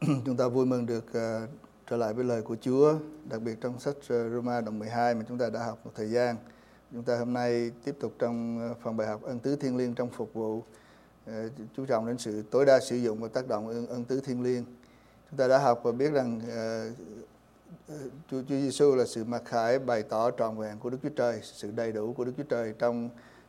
Chúng ta vui mừng được trở lại với lời của Chúa, đặc biệt trong sách Roma đoạn 12 mà chúng ta đã học một thời gian. Chúng ta hôm nay tiếp tục trong phần bài học ân tứ thiêng liêng trong phục vụ, chú trọng đến sự tối đa sử dụng và tác động ân tứ thiêng liêng. Chúng ta đã học và biết rằng Chúa Giêsu là sự mặc khải bày tỏ trọn vẹn của Đức Chúa Trời, sự đầy đủ của Đức Chúa Trời trong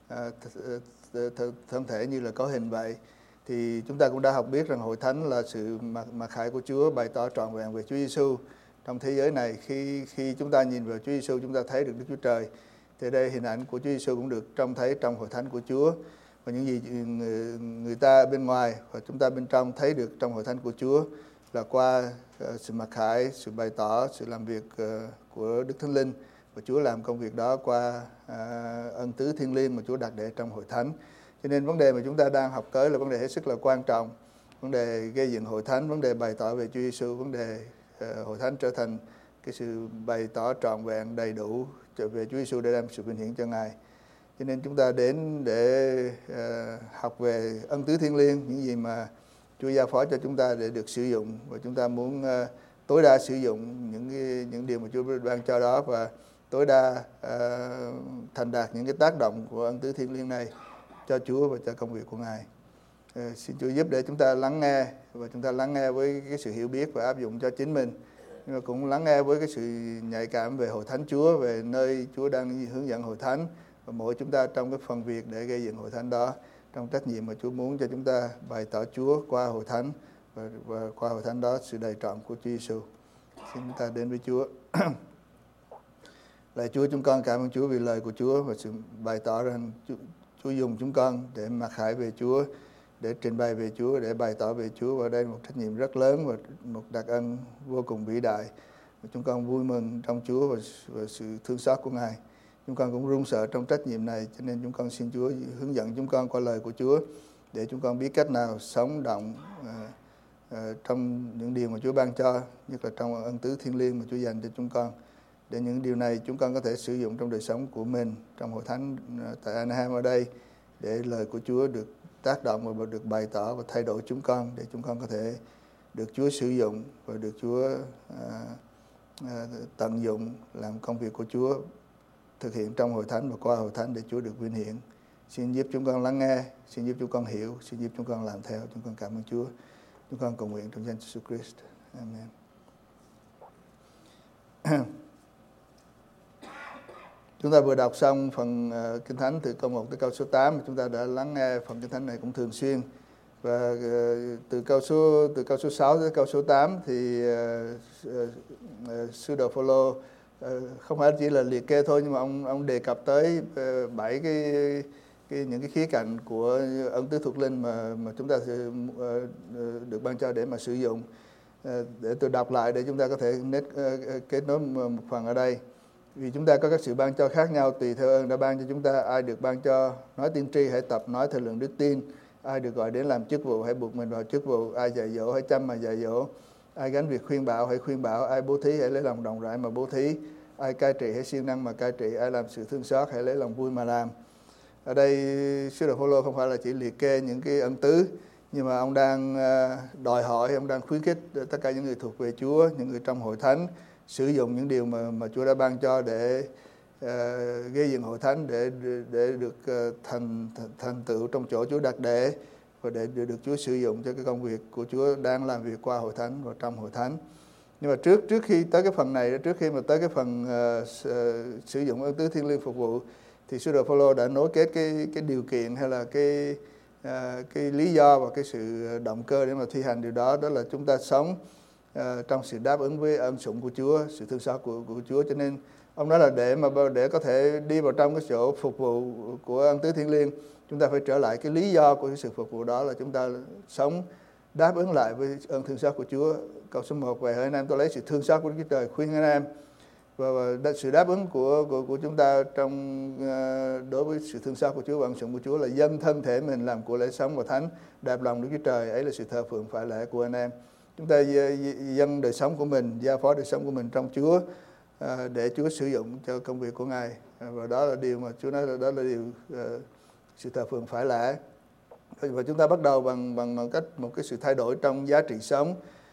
thân thể như là có hình vậy. Thì chúng ta cũng đã học biết rằng hội thánh là sự mặc khải của Chúa bày tỏ trọn vẹn về Chúa Giêsu trong thế giới này. Khi chúng ta nhìn vào Chúa Giêsu, chúng ta thấy được Đức Chúa Trời. Thì đây hình ảnh của Chúa Giêsu cũng được trông thấy trong hội thánh của Chúa, và những gì người ta bên ngoài và chúng ta bên trong thấy được trong hội thánh của Chúa là qua sự mặc khải, sự bày tỏ, sự làm việc của Đức Thánh Linh, và Chúa làm công việc đó qua ân tứ thiêng liêng mà Chúa đặt để trong hội thánh. Cho nên vấn đề mà chúng ta đang học tới là vấn đề hết sức là quan trọng, vấn đề gây dựng hội thánh, vấn đề bày tỏ về Chúa Giêsu, vấn đề hội thánh trở thành cái sự bày tỏ trọn vẹn đầy đủ về Chúa Giêsu để đem sự vinh hiển cho Ngài. Cho nên chúng ta đến để học về ân tứ thiêng liêng, những gì mà Chúa giao phó cho chúng ta để được sử dụng, và chúng ta muốn tối đa sử dụng những điều mà Chúa ban cho đó, và tối đa thành đạt những cái tác động của ân tứ thiêng liêng này cho Chúa và cho công việc của Ngài. Xin Chúa giúp để chúng ta lắng nghe, và chúng ta lắng nghe với cái sự hiểu biết và áp dụng cho chính mình, nhưng mà cũng lắng nghe với cái sự nhạy cảm về hội thánh Chúa, về nơi Chúa đang hướng dẫn hội thánh, và mỗi chúng ta trong cái phần việc để gây dựng hội thánh đó, trong trách nhiệm mà Chúa muốn cho chúng ta bày tỏ Chúa qua hội thánh, và qua hội thánh đó sự đầy trọn của Chúa Giêsu. Xin chúng ta đến với Chúa. Lạy Chúa, chúng con cảm ơn Chúa vì lời của Chúa và sự bày tỏ rằng Chúa dùng chúng con để mặc khải về Chúa, để trình bày về Chúa, để bày tỏ về Chúa. Và đây là một trách nhiệm rất lớn và một đặc ân vô cùng vĩ đại. Và chúng con vui mừng trong Chúa và sự thương xót của Ngài. Chúng con cũng run sợ trong trách nhiệm này, cho nên chúng con xin Chúa hướng dẫn chúng con qua lời của Chúa, để chúng con biết cách nào sống động trong những điều mà Chúa ban cho, nhất là trong ân tứ thiêng liêng mà Chúa dành cho chúng con. Để những điều này chúng con có thể sử dụng trong đời sống của mình, trong hội thánh tại Anaheim ở đây, để lời của Chúa được tác động và được bày tỏ và thay đổi chúng con, để chúng con có thể được Chúa sử dụng và được Chúa tận dụng làm công việc của Chúa thực hiện trong hội thánh và qua hội thánh để Chúa được vinh hiển. Xin giúp chúng con lắng nghe, xin giúp chúng con hiểu, xin giúp chúng con làm theo. Chúng con cảm ơn Chúa. Chúng con cầu nguyện trong danh Jesus Christ. Amen. Chúng ta vừa đọc xong phần Kinh Thánh từ câu 1 tới câu số 8. Chúng ta đã lắng nghe phần Kinh Thánh này cũng thường xuyên. Và từ câu số 6 tới câu số 8 thì sư đồ Phaolô không phải chỉ là liệt kê thôi, nhưng mà ông đề cập tới 7 những cái khía cạnh của ân tứ thuộc linh mà chúng ta sẽ được ban cho để mà sử dụng. Để tôi đọc lại để chúng ta có thể kết nối một phần ở đây. Vì chúng ta có các sự ban cho khác nhau tùy theo ơn đã ban cho chúng ta. Ai được ban cho nói tiên tri hãy tập nói theo lượng đức tin. Ai được gọi đến làm chức vụ hãy buộc mình vào chức vụ. Ai dạy dỗ hãy chăm mà dạy dỗ. Ai gánh việc khuyên bảo hãy khuyên bảo. Ai bố thí hãy lấy lòng rộng rãi mà bố thí. Ai cai trị hãy siêng năng mà cai trị. Ai làm sự thương xót hãy lấy lòng vui mà làm. Ở đây sứ đồ Phaolô không phải là chỉ liệt kê những cái ân tứ, nhưng mà ông đang đòi hỏi, ông đang khuyến khích tất cả những người thuộc về Chúa, những người trong hội thánh sử dụng những điều mà Chúa đã ban cho để gây dựng hội thánh, để được thành tựu trong chỗ Chúa đặt để, và để được Chúa sử dụng cho cái công việc của Chúa đang làm việc qua hội thánh và trong hội thánh. Nhưng mà trước khi tới cái phần này, trước khi mà tới cái phần sử dụng ân tứ thiêng liêng phục vụ, thì sứ đồ Phaolô đã nối kết cái điều kiện hay là cái lý do và cái sự động cơ để mà thi hành điều đó. Đó là chúng ta sống trong sự đáp ứng với ân sủng của Chúa, sự thương xót của Chúa. Cho nên ông nói là để có thể đi vào trong cái chỗ phục vụ của ân tứ thiêng liêng, chúng ta phải trở lại cái lý do của cái sự phục vụ đó là chúng ta sống đáp ứng lại với ơn thương xót của Chúa. Câu số 1: vậy hỡi anh em, tôi lấy sự thương xót của Đức Chúa Trời khuyên anh em. Và sự đáp ứng của chúng ta đối với sự thương xót của Chúa và ân sủng của Chúa là dâng thân thể mình làm của lễ sống và thánh, đạp lòng Đức Chúa Trời. Ấy là sự thờ phượng phải lẽ của anh em. Chúng ta dâng đời sống của mình, giao phó đời sống của mình trong Chúa, để Chúa sử dụng cho công việc của Ngài. Và đó là điều mà Chúa nói là đó là điều sự thờ phượng phải lẽ. Và chúng ta bắt đầu bằng cách một cái sự thay đổi trong giá trị sống,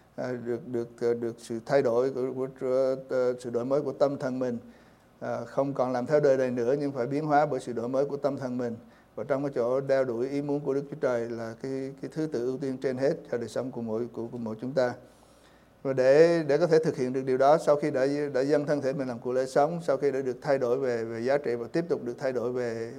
được sự thay đổi của sự đổi mới của tâm thần mình, không còn làm theo đời này nữa nhưng phải biến hóa bởi sự đổi mới của tâm thần mình. Và trong cái chỗ đeo đuổi ý muốn của Đức Chúa Trời là cái thứ tự ưu tiên trên hết cho đời sống của mỗi chúng ta. Và để có thể thực hiện được điều đó, sau khi đã dâng thân thể mình làm của lễ sống, sau khi đã được thay đổi về giá trị và tiếp tục được thay đổi về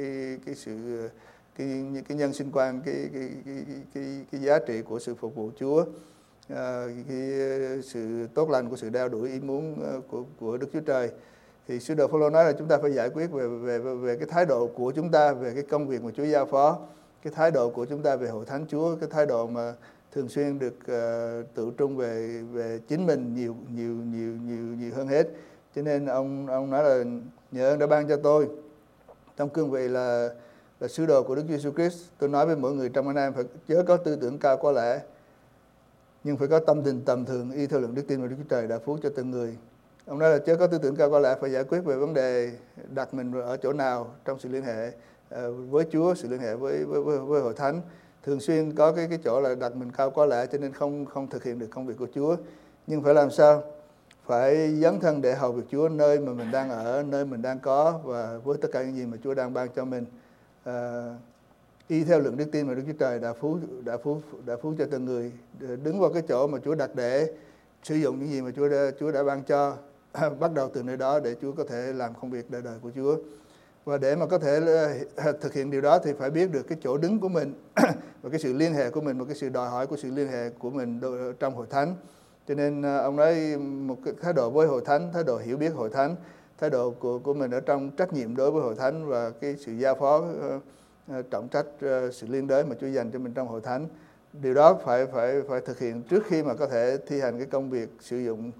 cái nhân sinh quan, cái giá trị của sự phục vụ Chúa, cái sự tốt lành của sự đeo đuổi ý muốn của Đức Chúa Trời, thì sứ đồ Phaolô nói là chúng ta phải giải quyết về cái thái độ của chúng ta về cái công việc mà Chúa giao phó, cái thái độ của chúng ta về hội thánh Chúa, cái thái độ mà thường xuyên được tự trung về chính mình nhiều hơn hết. Cho nên ông nói là nhờ ơn đã ban cho tôi trong cương vị là sứ đồ của Đức Chúa Giêsu Christ, tôi nói với mỗi người trong anh em phải chớ có tư tưởng cao quá lẽ, nhưng phải có tâm tình tầm thường y theo lượng đức tin mà Đức Chúa Trời đã phú cho từng người. Ông nói là chớ có tư tưởng cao quá lẽ, phải giải quyết về vấn đề đặt mình ở chỗ nào trong sự liên hệ với Chúa, sự liên hệ với hội thánh. Thường xuyên có cái chỗ là đặt mình cao quá lẽ, cho nên không thực hiện được công việc của Chúa. Nhưng phải làm sao? Phải dấn thân để hầu việc Chúa nơi mà mình đang ở, nơi mình đang có, và với tất cả những gì mà Chúa đang ban cho mình, y theo lượng đức tin mà Đức Chúa Trời đã phú cho từng người. Đứng vào cái chỗ mà Chúa đặt để sử dụng những gì mà Chúa đã ban cho, bắt đầu từ nơi đó để Chúa có thể làm công việc đời đời của Chúa. Và để mà có thể thực hiện điều đó thì phải biết được cái chỗ đứng của mình và cái sự liên hệ của mình và cái sự đòi hỏi của sự liên hệ của mình trong hội thánh. Cho nên ông nói một cái thái độ với hội thánh, thái độ hiểu biết hội thánh, thái độ của mình ở trong trách nhiệm đối với hội thánh và cái sự giao phó trọng trách, sự liên đới mà Chúa dành cho mình trong hội thánh. Điều đó phải thực hiện trước khi mà có thể thi hành cái công việc sử dụng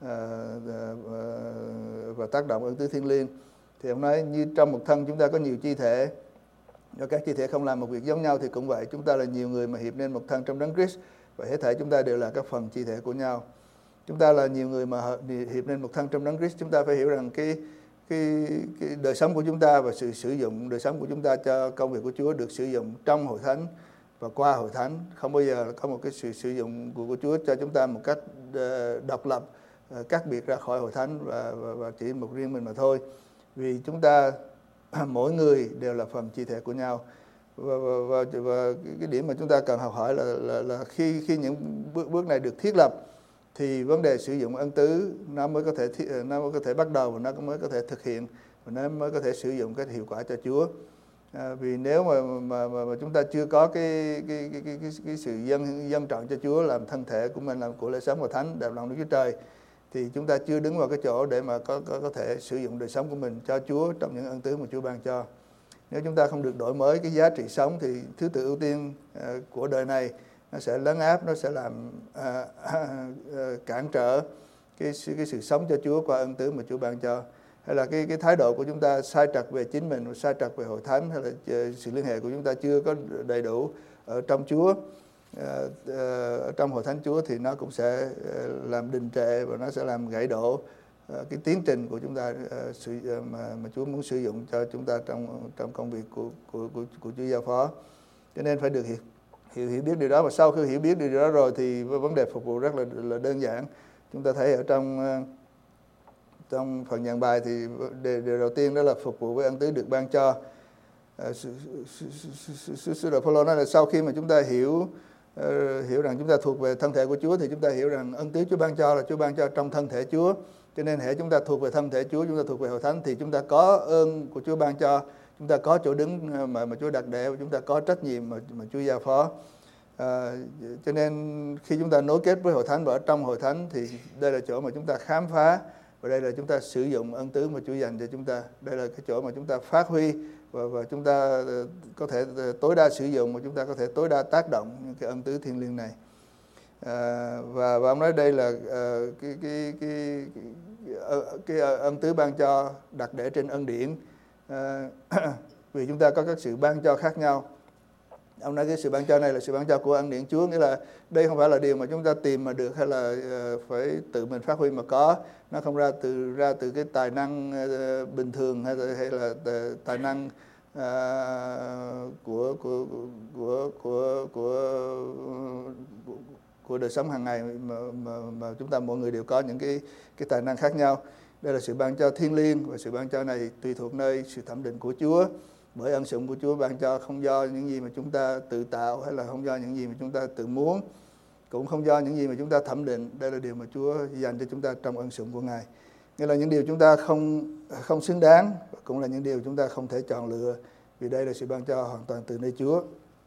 và tác động ơn tứ thiên liêng. Thì ông nói như trong một thân chúng ta có nhiều chi thể, nếu các chi thể không làm một việc giống nhau thì cũng vậy, chúng ta là nhiều người mà hiệp nên một thân trong Đấng Christ, và hết thảy chúng ta đều là các phần chi thể của nhau. Chúng ta là nhiều người mà hiệp nên một thân trong Đấng Christ, chúng ta phải hiểu rằng cái đời sống của chúng ta và sự sử dụng đời sống của chúng ta cho công việc của Chúa được sử dụng trong hội thánh và qua hội thánh. Không bao giờ có một cái sự sử dụng của Chúa cho chúng ta một cách độc lập, cắt biệt ra khỏi hội thánh và chỉ một riêng mình mà thôi. Vì chúng ta mỗi người đều là phần chi thể của nhau. Và cái điểm mà chúng ta cần học hỏi là khi những bước này được thiết lập thì vấn đề sử dụng ân tứ nó mới có thể bắt đầu, và nó mới có thể thực hiện, và nó mới có thể sử dụng cái hiệu quả cho Chúa. Vì nếu mà chúng ta chưa có cái sự dâng trọn cho Chúa, làm thân thể của mình làm của lễ sống và thánh đẹp lòng Đức Chúa Trời, thì chúng ta chưa đứng vào cái chỗ để mà có thể sử dụng đời sống của mình cho Chúa trong những ân tứ mà Chúa ban cho. Nếu chúng ta không được đổi mới cái giá trị sống thì thứ tự ưu tiên của đời này nó sẽ lấn áp, nó sẽ làm cản trở cái sự sống cho Chúa qua ân tứ mà Chúa ban cho. Hay là cái thái độ của chúng ta sai trật về chính mình, sai trật về hội thánh, hay là sự liên hệ của chúng ta chưa có đầy đủ ở trong Chúa, ở trong hội thánh Chúa, thì nó cũng sẽ làm đình trệ và nó sẽ làm gãy đổ cái tiến trình của chúng ta mà Chúa muốn sử dụng cho chúng ta trong công việc của Chúa giao phó. Cho nên phải được hiểu biết điều đó, và sau khi hiểu biết điều đó rồi thì vấn đề phục vụ rất là đơn giản. Chúng ta thấy ở trong phần giảng bài thì điều đầu tiên đó là phục vụ với ân tứ được ban cho. Sứ đồ Phaolô nói là sau khi mà chúng ta hiểu rằng chúng ta thuộc về thân thể của Chúa, thì chúng ta hiểu rằng ân tứ Chúa ban cho là Chúa ban cho trong thân thể Chúa. Cho nên hễ chúng ta thuộc về thân thể Chúa, chúng ta thuộc về hội thánh, thì chúng ta có ơn của Chúa ban cho, chúng ta có chỗ đứng mà Chúa đặt để, chúng ta có trách nhiệm mà Chúa giao phó. Cho nên khi chúng ta nối kết với hội thánh và ở trong hội thánh thì đây là chỗ mà chúng ta khám phá, và đây là chúng ta sử dụng ân tứ mà Chúa dành cho chúng ta. Đây là cái chỗ mà chúng ta phát huy và chúng ta có thể tối đa sử dụng, mà chúng ta có thể tối đa tác động những cái ân tứ thiêng liêng này. Và ông nói đây là cái ân tứ ban cho đặt để trên ân điển, vì chúng ta có các sự ban cho khác nhau. Ông nói cái sự ban cho này là sự ban cho của ân điển Chúa, nghĩa là đây không phải là điều mà chúng ta tìm mà được, hay là phải tự mình phát huy mà có. Nó không ra từ cái tài năng bình thường, hay là tài năng của của đời sống hàng ngày mà chúng ta mỗi người đều có những cái tài năng khác nhau. Đây là sự ban cho thiêng liêng, và sự ban cho này tùy thuộc nơi sự thẩm định của Chúa, bởi ân sủng của Chúa ban cho không do những gì mà chúng ta tự tạo, hay là không do những gì mà chúng ta tự muốn, cũng không do những gì mà chúng ta thẩm định. Đây là điều mà Chúa dành cho chúng ta trong ân sủng của Ngài. Nghĩa là những điều chúng ta không xứng đáng, cũng là những điều chúng ta không thể chọn lựa, vì đây là sự ban cho hoàn toàn từ nơi Chúa.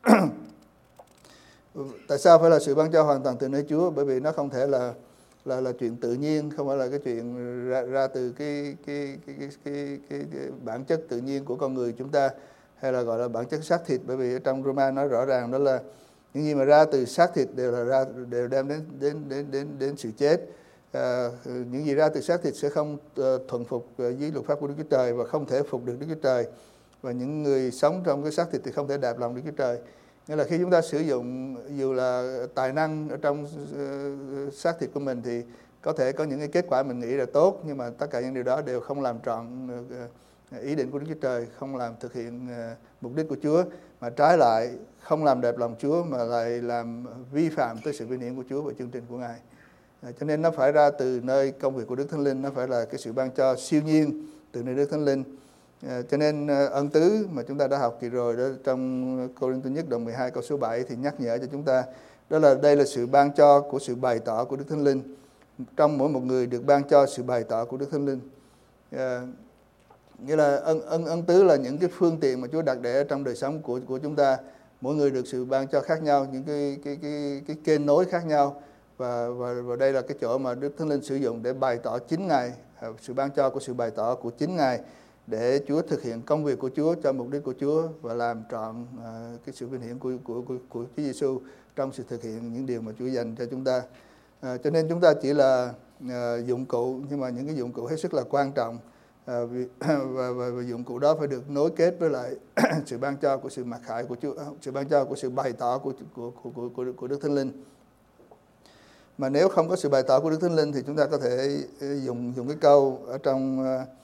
Tại sao phải là sự ban cho hoàn toàn từ nơi Chúa? Bởi vì nó không thể là chuyện tự nhiên, không phải là cái chuyện ra từ cái bản chất tự nhiên của con người chúng ta, hay là gọi là bản chất xác thịt. Bởi vì ở trong Roma nói rõ ràng đó là những gì mà ra từ xác thịt đều đem đến sự chết. Những gì ra từ xác thịt sẽ không thuận phục dưới luật pháp của Đức Chúa Trời và không thể phục được Đức Chúa Trời. Và những người sống trong cái xác thịt thì không thể đạp lòng Đức Chúa Trời. Nghĩa là khi chúng ta sử dụng dù là tài năng ở trong xác thịt của mình thì có thể có những cái kết quả mình nghĩ là tốt, nhưng mà tất cả những điều đó đều không làm trọn ý định của Đức Chúa Trời, không làm thực hiện mục đích của Chúa, mà trái lại không làm đẹp lòng Chúa, mà lại làm vi phạm tới sự vinh hiển của Chúa và chương trình của Ngài. Cho nên nó phải ra từ nơi công việc của Đức Thánh Linh, nó phải là cái sự ban cho siêu nhiên từ nơi Đức Thánh Linh. Cho nên ân tứ mà chúng ta đã học kỳ rồi đó, trong Cô-rinh-tô nhất đoạn 12 câu số 7 thì nhắc nhở cho chúng ta đó là đây là sự ban cho của sự bày tỏ của Đức Thánh Linh. Trong mỗi một người được ban cho sự bày tỏ của Đức Thánh Linh. Nghĩa là ân tứ là những cái phương tiện mà Chúa đặt để trong đời sống của chúng ta. Mỗi người được sự ban cho khác nhau, những cái kênh nối khác nhau, và đây là cái chỗ mà Đức Thánh Linh sử dụng để bày tỏ chính Ngài, sự ban cho của sự bày tỏ của chính Ngài, để Chúa thực hiện công việc của Chúa cho mục đích của Chúa và làm trọn cái sự vinh hiển của Chúa Giêsu trong sự thực hiện những điều mà Chúa dành cho chúng ta. Cho nên chúng ta chỉ là dụng cụ, nhưng mà những cái dụng cụ hết sức là quan trọng, và dụng cụ đó phải được nối kết với lại sự ban cho của sự mặc khải của Chúa, sự ban cho của sự bày tỏ của Đức Thánh Linh. Mà nếu không có sự bày tỏ của Đức Thánh Linh thì chúng ta có thể dùng cái câu ở trong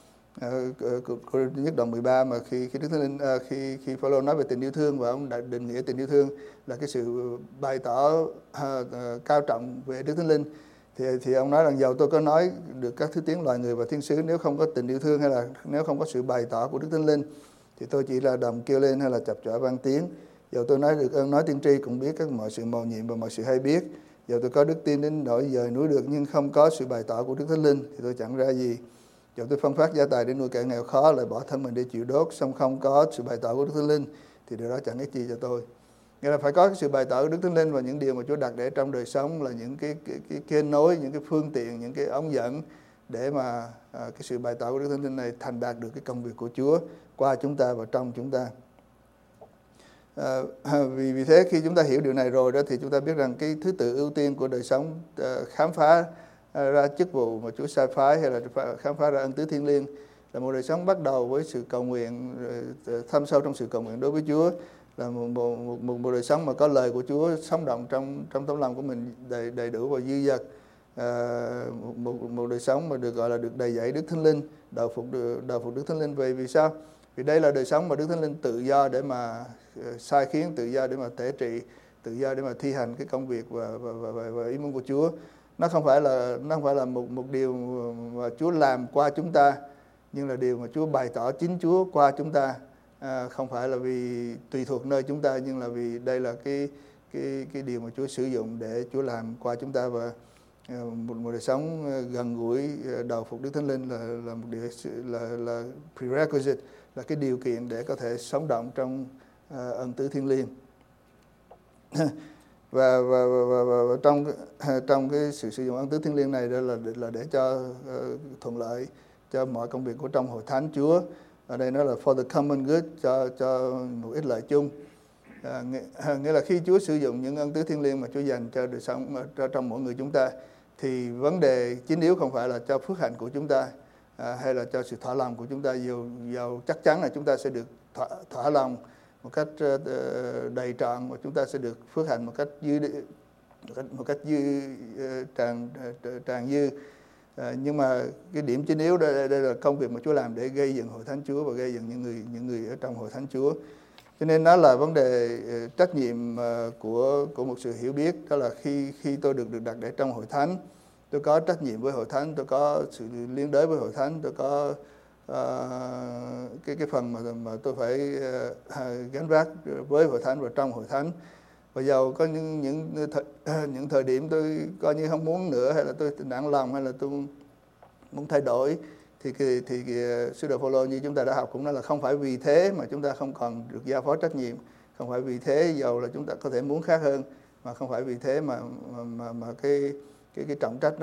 nhất đoạn 13 mà khi Đức Thánh Linh khi Phaolô nói về tình yêu thương, và ông đã định nghĩa tình yêu thương là cái sự bày tỏ cao trọng về Đức Thánh Linh, thì ông nói rằng dầu tôi có nói được các thứ tiếng loài người và thiên sứ, nếu không có tình yêu thương hay là nếu không có sự bày tỏ của Đức Thánh Linh thì tôi chỉ là đồng kêu lên hay là chập chọi vang tiếng. Dầu tôi nói được ơn nói tiên tri, cũng biết các mọi sự mầu nhiệm và mọi sự hay biết. Dầu tôi có đức tin đến nỗi dời núi được, nhưng không có sự bày tỏ của Đức Thánh Linh thì tôi chẳng ra gì. Dầu tôi phân phát gia tài để nuôi kẻ nghèo khó, lại bỏ thân mình để chịu đốt, song không có sự bày tỏ của Đức Thánh Linh thì điều đó chẳng ích chi cho tôi. Nghĩa là phải có cái sự bày tỏ của Đức Thánh Linh, và những điều mà Chúa đặt để trong đời sống là những cái kênh nối, những cái phương tiện, những cái ống dẫn để mà cái sự bày tỏ của Đức Thánh Linh này thành đạt được cái công việc của Chúa qua chúng ta và trong chúng ta. Vì thế khi chúng ta hiểu điều này rồi đó thì chúng ta biết rằng cái thứ tự ưu tiên của đời sống khám phá ra chức vụ mà Chúa sai phái, hay là khám phá ra ân tứ thiêng liêng, là một đời sống bắt đầu với sự cầu nguyện, thâm sâu trong sự cầu nguyện đối với Chúa, là một đời sống mà có lời của Chúa sống động trong tấm lòng của mình đầy đủ và dư dật, một đời sống mà được gọi là được đầy dẫy Đức Thánh Linh, đạo phục Đức Thánh Linh. Vì sao? Vì đây là đời sống mà Đức Thánh Linh tự do để mà sai khiến, tự do để mà tể trị, tự do để mà thi hành cái công việc và ý muốn của Chúa. Nó không phải là một điều mà Chúa làm qua chúng ta, nhưng là điều mà Chúa bày tỏ chính Chúa qua chúng ta. Không phải là vì tùy thuộc nơi chúng ta, nhưng là vì đây là cái điều mà Chúa sử dụng để Chúa làm qua chúng ta. Và một đời sống gần gũi đầu phục Đức Thánh Linh là một điều là prerequisite, là cái điều kiện để có thể sống động trong ân tứ thiêng liêng. và trong cái sự sử dụng ân tứ thiêng liêng này đó là để cho thuận lợi cho mọi công việc của trong hội thánh Chúa. Ở đây nó là for the common good, cho một ích lợi chung. Nghĩa là khi Chúa sử dụng những ân tứ thiêng liêng mà Chúa dành cho đời sống trong mỗi người chúng ta, thì vấn đề chính yếu không phải là cho phước hạnh của chúng ta, hay là cho sự thỏa lòng của chúng ta. Dù chắc chắn là chúng ta sẽ được thỏa lòng một cách đầy trọn, và chúng ta sẽ được phước hạnh một cách tràn dư. Nhưng mà cái điểm chính yếu đây là công việc mà Chúa làm để gây dựng hội thánh Chúa và gây dựng những người ở trong hội thánh Chúa. Cho nên nó là vấn đề trách nhiệm của một sự hiểu biết. Đó là khi tôi được đặt để trong hội thánh, tôi có trách nhiệm với hội thánh, tôi có sự liên đới với hội thánh, tôi có cái phần mà tôi phải gánh vác với hội thánh và trong hội thánh. Và dầu có những thời điểm tôi coi như không muốn nữa, hay là tôi nản lòng, hay là tôi muốn thay đổi, thì sứ đồ Phaolô như chúng ta đã học cũng nói là không phải vì thế mà chúng ta không còn được giao phó trách nhiệm, không phải vì thế dầu là chúng ta có thể muốn khác hơn, mà không phải vì thế mà cái trọng trách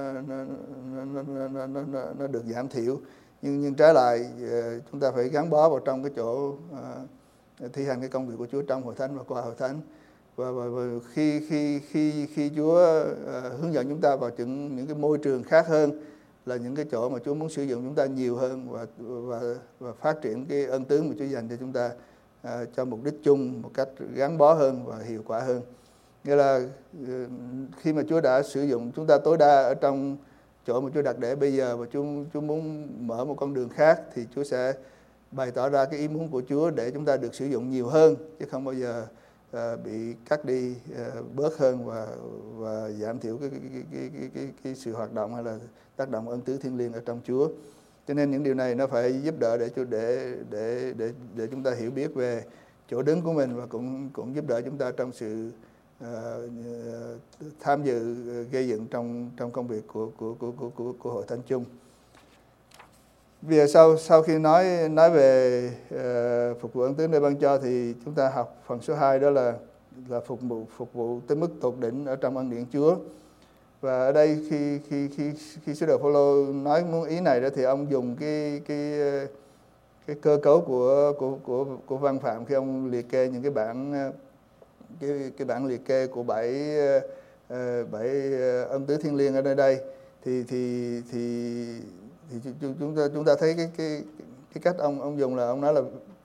nó được giảm thiểu, nhưng trái lại chúng ta phải gắn bó vào trong cái chỗ thi hành cái công việc của Chúa trong hội thánh và qua hội thánh. Và khi Chúa hướng dẫn chúng ta vào những cái môi trường khác hơn, là những cái chỗ mà Chúa muốn sử dụng chúng ta nhiều hơn và phát triển cái ân tứ mà Chúa dành cho chúng ta cho mục đích chung một cách gắn bó hơn và hiệu quả hơn. Nghĩa là khi mà Chúa đã sử dụng chúng ta tối đa ở trong chỗ mà Chúa đặt để bây giờ, và Chúa muốn mở một con đường khác, thì Chúa sẽ bày tỏ ra cái ý muốn của Chúa để chúng ta được sử dụng nhiều hơn, chứ không bao giờ bị cắt đi bớt hơn và giảm thiểu cái sự hoạt động hay là tác động ân tứ thiêng liêng ở trong Chúa. Cho nên những điều này nó phải giúp đỡ để chúng ta hiểu biết về chỗ đứng của mình, và cũng giúp đỡ chúng ta trong sự tham dự gây dựng trong công việc của hội thánh chung. Bây giờ sau khi nói về phục vụ ân tứ nơi ban cho, thì chúng ta học phần số 2, đó là phục vụ tới mức tột đỉnh ở trong ân điển Chúa. Và ở đây khi sứ đồ Phaolô nói muốn ý này đó, thì ông dùng cái cơ cấu của văn phạm khi ông liệt kê những cái bảng liệt kê của bảy ân tứ thiêng liêng ở nơi đây, thì chúng ta thấy cái cách ông dùng là ông nói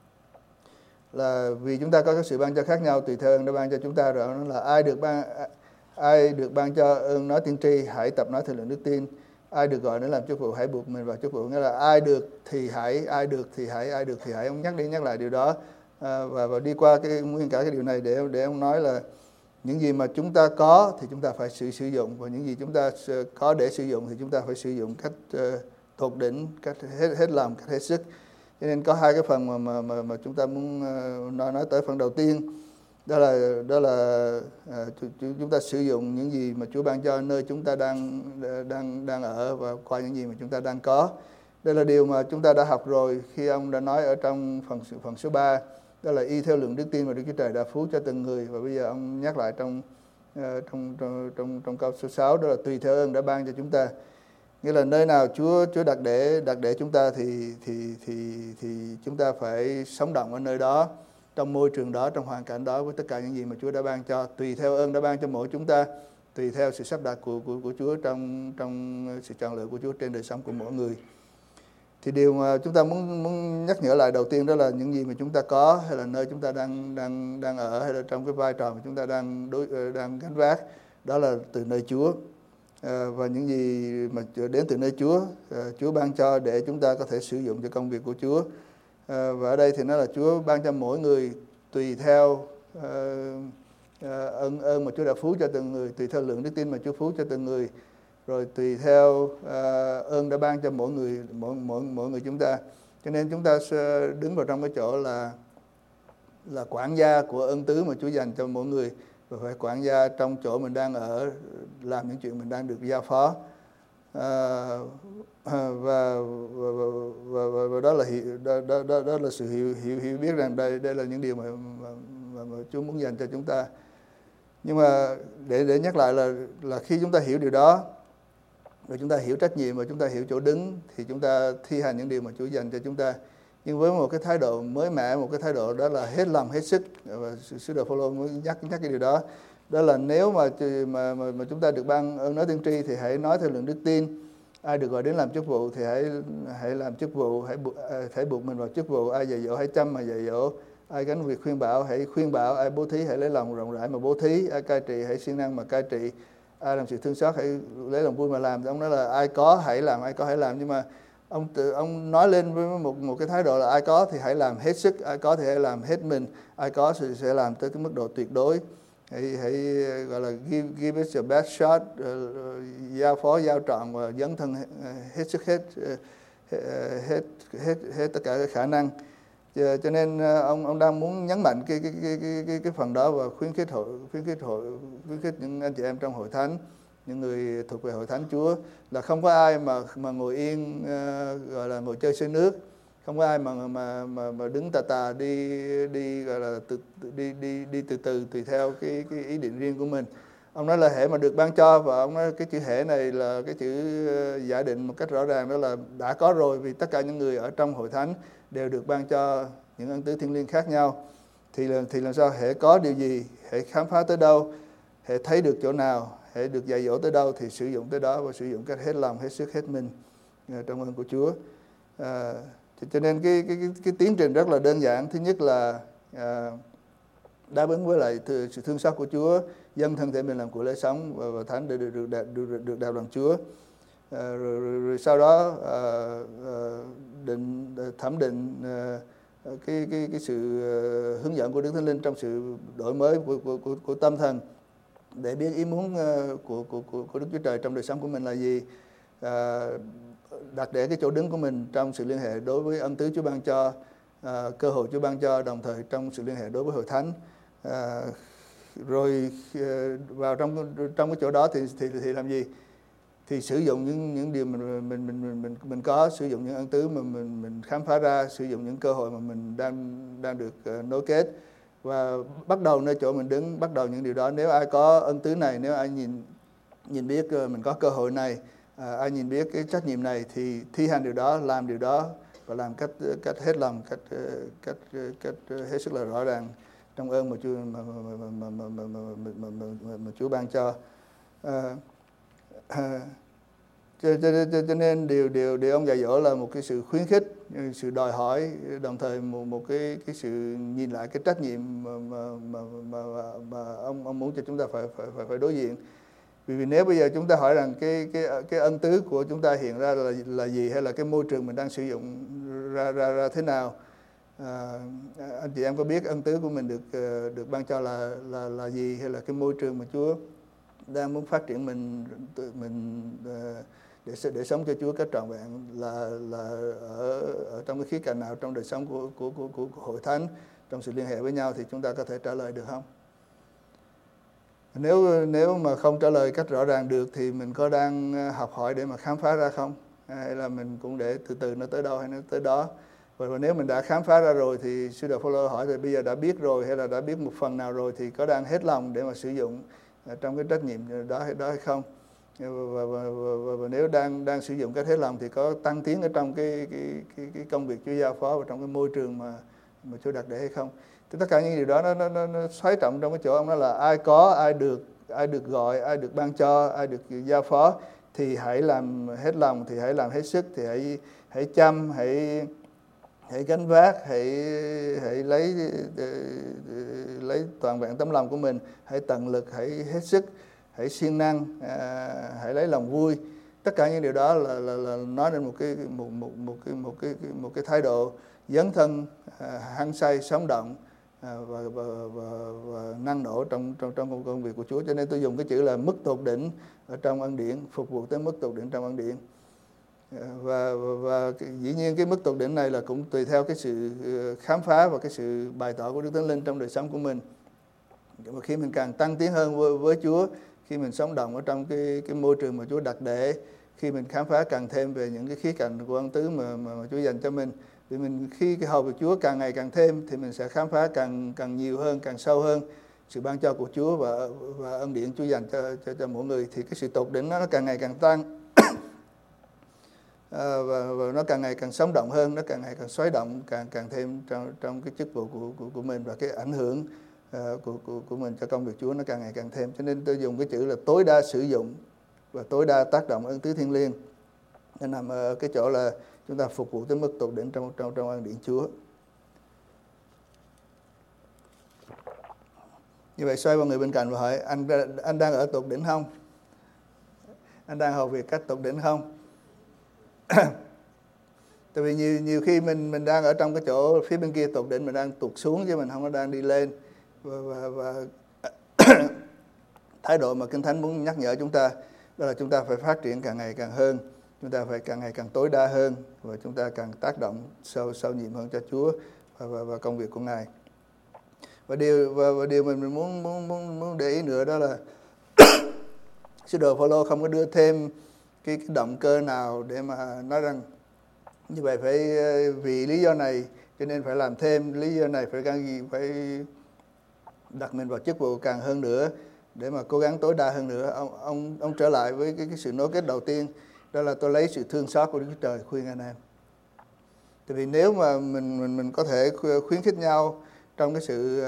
là vì chúng ta có cái sự ban cho khác nhau tùy theo ơn đã ban cho chúng ta, rồi ông nói là ai được ban cho ơn nói tiên tri, hãy tập nói theo lượng đức tin. Ai được gọi đến làm chức vụ, hãy buộc mình vào chức vụ. Nghĩa là ai được thì hãy, ai được thì hãy, ai được thì hãy. Ông nhắc đi nhắc lại điều đó, và đi qua nguyên cả cái điều này để ông nói là những gì mà chúng ta có thì chúng ta phải sử dụng, và những gì chúng ta có để sử dụng thì chúng ta phải sử dụng cách tột đỉnh, cách hết lòng, cách hết sức. Cho nên có hai cái phần mà chúng ta muốn nói tới. Phần đầu tiên đó là chúng ta sử dụng những gì mà Chúa ban cho nơi chúng ta đang ở, và qua những gì mà chúng ta đang có. Đây là điều mà chúng ta đã học rồi khi ông đã nói ở trong phần số 3, đó là y theo lượng đức tin mà Đức Chúa Trời đã phú cho từng người. Và bây giờ ông nhắc lại trong câu số 6, đó là tùy theo ơn đã ban cho chúng ta. Nghĩa là nơi nào Chúa đặt để chúng ta thì chúng ta phải sống động ở nơi đó, trong môi trường đó, trong hoàn cảnh đó, với tất cả những gì mà Chúa đã ban cho, tùy theo ơn đã ban cho mỗi chúng ta, tùy theo sự sắp đặt của Chúa trong sự chọn lựa của Chúa trên đời sống của mỗi người. Thì điều mà chúng ta muốn nhắc nhở lại đầu tiên đó là những gì mà chúng ta có, hay là nơi chúng ta đang ở, hay là trong cái vai trò mà chúng ta đang gánh vác, đó là từ nơi Chúa. Và những gì mà đến từ nơi Chúa, Chúa ban cho để chúng ta có thể sử dụng cho công việc của Chúa. Và ở đây thì nó là Chúa ban cho mỗi người tùy theo ơn mà Chúa đã phú cho từng người, tùy theo lượng đức tin mà Chúa phú cho từng người, rồi tùy theo ơn đã ban cho mỗi người chúng ta. Cho nên chúng ta sẽ đứng vào trong cái chỗ là quản gia của ân tứ mà Chúa dành cho mỗi người, và phải quản gia trong chỗ mình đang ở, làm những chuyện mình đang được giao phó. Và đó là sự hiểu biết rằng đây là những điều mà Chúa muốn dành cho chúng ta. Nhưng mà để nhắc lại là khi chúng ta hiểu điều đó, rồi chúng ta hiểu trách nhiệm và chúng ta hiểu chỗ đứng, thì chúng ta thi hành những điều mà Chúa dành cho chúng ta, nhưng với một cái thái độ mới mẻ, một cái thái độ đó là hết lòng hết sức. Và sứ đồ Phaolô mới nhắc cái điều đó, đó là nếu mà chúng ta được ban ơn nói tiên tri thì hãy nói theo lượng đức tin. Ai được gọi đến làm chức vụ thì hãy làm chức vụ, hãy buộc mình vào chức vụ. Ai dạy dỗ hãy chăm mà dạy dỗ. Ai gánh việc khuyên bảo hãy khuyên bảo. Ai bố thí hãy lấy lòng rộng rãi mà bố thí. Ai cai trị hãy siêng năng mà cai trị. Ai làm sự thương xót hãy lấy lòng vui mà làm. Ông nói là ai có hãy làm, ai có hãy làm. Nhưng mà ông nói lên với một cái thái độ là ai có thì hãy làm hết sức, ai có thì hãy làm hết mình, ai có thì sẽ làm tới cái mức độ tuyệt đối. Hãy gọi là give it your best shot, giao phó, giao trọn và dấn thân hết sức, hết tất cả cái khả năng. Cho nên ông đang muốn nhấn mạnh cái phần đó và khuyến khích những anh chị em trong hội thánh, những người thuộc về hội thánh Chúa, là không có ai mà ngồi yên, gọi là ngồi chơi xơi nước, không có ai mà đứng tà đi gọi là đi từ từ tùy theo cái ý định riêng của mình. Ông nói là hễ mà được ban cho, và ông nói cái chữ hễ này là cái chữ giả định một cách rõ ràng, đó là đã có rồi, vì tất cả những người ở trong hội thánh đều được ban cho những ân tứ thiêng liêng khác nhau. Thì làm sao hễ có điều gì, hễ khám phá tới đâu, hễ thấy được chỗ nào, hễ được dạy dỗ tới đâu thì sử dụng tới đó, và sử dụng cách hết lòng, hết sức, hết mình trong ơn của Chúa. Cho nên cái tiến trình rất là đơn giản. Thứ nhất là đáp ứng với lại sự thương xót của Chúa, dâng thân thể mình làm của lễ sống và thánh để được đạo đoàn Chúa. Rồi sau đó thẩm định cái sự hướng dẫn của Đức Thánh Linh trong sự đổi mới của tâm thần, để biết ý muốn của Đức Chúa Trời trong đời sống của mình là gì, đặt để cái chỗ đứng của mình trong sự liên hệ đối với ân tứ Chúa ban cho, cơ hội Chúa ban cho, đồng thời trong sự liên hệ đối với hội thánh. Rồi vào trong cái chỗ đó thì làm gì? Thì sử dụng những điều mình có, sử dụng những ân tứ mà mình khám phá ra, sử dụng những cơ hội mà mình đang được nối kết, và bắt đầu nơi chỗ mình đứng, bắt đầu những điều đó. Nếu ai có ân tứ này, nếu ai nhìn biết mình có cơ hội này, ai nhìn biết cái trách nhiệm này, thì thi hành điều đó, làm điều đó, và làm cách hết lòng, cách hết sức là rõ ràng trong ơn mà Chúa mà Chúa ban cho. Cho nên điều ông dạy dỗ là một cái sự khuyến khích, sự đòi hỏi, đồng thời một cái sự nhìn lại cái trách nhiệm mà ông muốn cho chúng ta phải đối diện. Vì nếu bây giờ chúng ta hỏi rằng cái ân tứ của chúng ta hiện ra là gì, hay là cái môi trường mình đang sử dụng ra thế nào, anh chị em có biết ân tứ của mình được ban cho là gì, hay là cái môi trường mà Chúa đang muốn phát triển mình để sống cho Chúa cách trọn vẹn là ở trong cái khía cạnh nào trong đời sống của hội thánh, trong sự liên hệ với nhau, thì chúng ta có thể trả lời được không? Nếu mà không trả lời cách rõ ràng được thì mình có đang học hỏi để mà khám phá ra không? Hay là mình cũng để từ từ nó tới đâu hay nó tới đó? Và nếu mình đã khám phá ra rồi thì sư đạo Phaolô hỏi thì bây giờ đã biết rồi, hay là đã biết một phần nào rồi, thì có đang hết lòng để mà sử dụng trong cái trách nhiệm đó hay không? Và nếu đang sử dụng cách hết lòng thì có tăng tiến ở trong cái công việc Chúa giao phó và trong cái môi trường mà Chúa đặt để hay không? Thì tất cả những điều đó nó xoáy trọng trong cái chỗ ông nói là ai có, ai được gọi, ai được ban cho, ai được giao phó thì hãy làm hết lòng, thì hãy làm hết sức, thì hãy chăm, hãy gánh vác, hãy lấy toàn vẹn tấm lòng của mình, hãy tận lực, hãy hết sức, hãy siêng năng, hãy lấy lòng vui. Tất cả những điều đó là nói đến một cái thái độ dấn thân, hăng say, sống động và năng nổ trong công việc của Chúa. Cho nên tôi dùng cái chữ là mức tột đỉnh ở trong ân điển, phục vụ tới mức tột đỉnh trong ân điển. Và dĩ nhiên cái mức tột đỉnh này là cũng tùy theo cái sự khám phá và cái sự bày tỏ của Đức Thánh Linh trong đời sống của mình. Và khi mình càng tăng tiến hơn với Chúa, khi mình sống động ở trong cái môi trường mà Chúa đặt để, khi mình khám phá càng thêm về những cái khía cạnh của ân tứ mà Chúa dành cho mình, vì mình khi cái hầu việc Chúa càng ngày càng thêm thì mình sẽ khám phá càng nhiều hơn, càng sâu hơn sự ban cho của Chúa và ân điển Chúa dành cho mỗi người, thì cái sự tột đỉnh nó càng ngày càng tăng. Và nó càng ngày càng sống động hơn, nó càng ngày càng xoáy động, càng thêm trong cái chức vụ của mình, và cái ảnh hưởng của mình cho công việc Chúa nó càng ngày càng thêm. Cho nên tôi dùng cái chữ là tối đa sử dụng và tối đa tác động ân tứ thiêng liêng, nên nằm ở cái chỗ là chúng ta phục vụ tới mức tột đỉnh trong ân điển Chúa. Như vậy xoay vào người bên cạnh và hỏi anh đang ở tột đỉnh không? Anh đang hầu việc cách tột đỉnh không? Tại vì nhiều khi mình đang ở trong cái chỗ phía bên kia tột đỉnh, mình đang tụt xuống chứ mình không có đang đi lên. Và thái độ mà Kinh Thánh muốn nhắc nhở chúng ta đó là chúng ta phải phát triển càng ngày càng hơn, chúng ta phải càng ngày càng tối đa hơn, và chúng ta càng tác động sâu nhiệm hơn cho Chúa và công việc của Ngài. Và điều mình muốn để ý nữa đó là sứ đồ Phaolô không có đưa thêm cái động cơ nào để mà nói rằng như vậy phải vì lý do này cho nên phải làm thêm, lý do này phải đặt mình vào chức vụ càng hơn nữa để mà cố gắng tối đa hơn nữa. Ông trở lại với cái sự nối kết đầu tiên, đó là tôi lấy sự thương xót của Đức Chúa Trời khuyên anh em. Tại vì nếu mà mình có thể khuyến khích nhau trong cái sự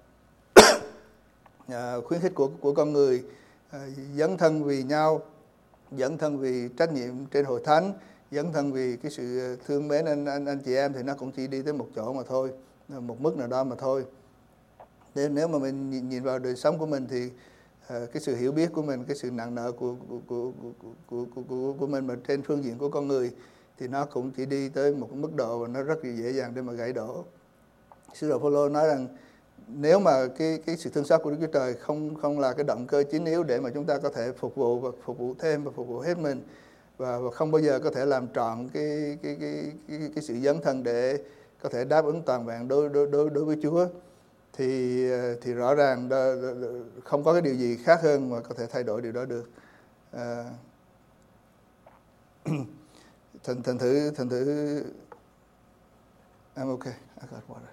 khuyến khích của con người, dấn thân vì nhau, dấn thân vì trách nhiệm trên hội thánh, dấn thân vì cái sự thương mến anh chị em, thì nó cũng chỉ đi tới một chỗ mà thôi, một mức nào đó mà thôi. Nếu mà mình nhìn vào đời sống của mình thì cái sự hiểu biết của mình, cái sự nặng nợ của mình mà trên phương diện của con người thì nó cũng chỉ đi tới một mức độ và nó rất là dễ dàng để mà gãy đổ. Sứ đồ Phaolô nói rằng nếu mà cái sự thương xót của Đức Chúa Trời không là cái động cơ chính yếu để mà chúng ta có thể phục vụ thêm và phục vụ hết mình, và không bao giờ có thể làm trọn cái sự dấn thân để có thể đáp ứng toàn vẹn đối với Chúa, thì rõ ràng không có cái điều gì khác hơn mà có thể thay đổi điều đó được. Thành thử I'm okay, I got water.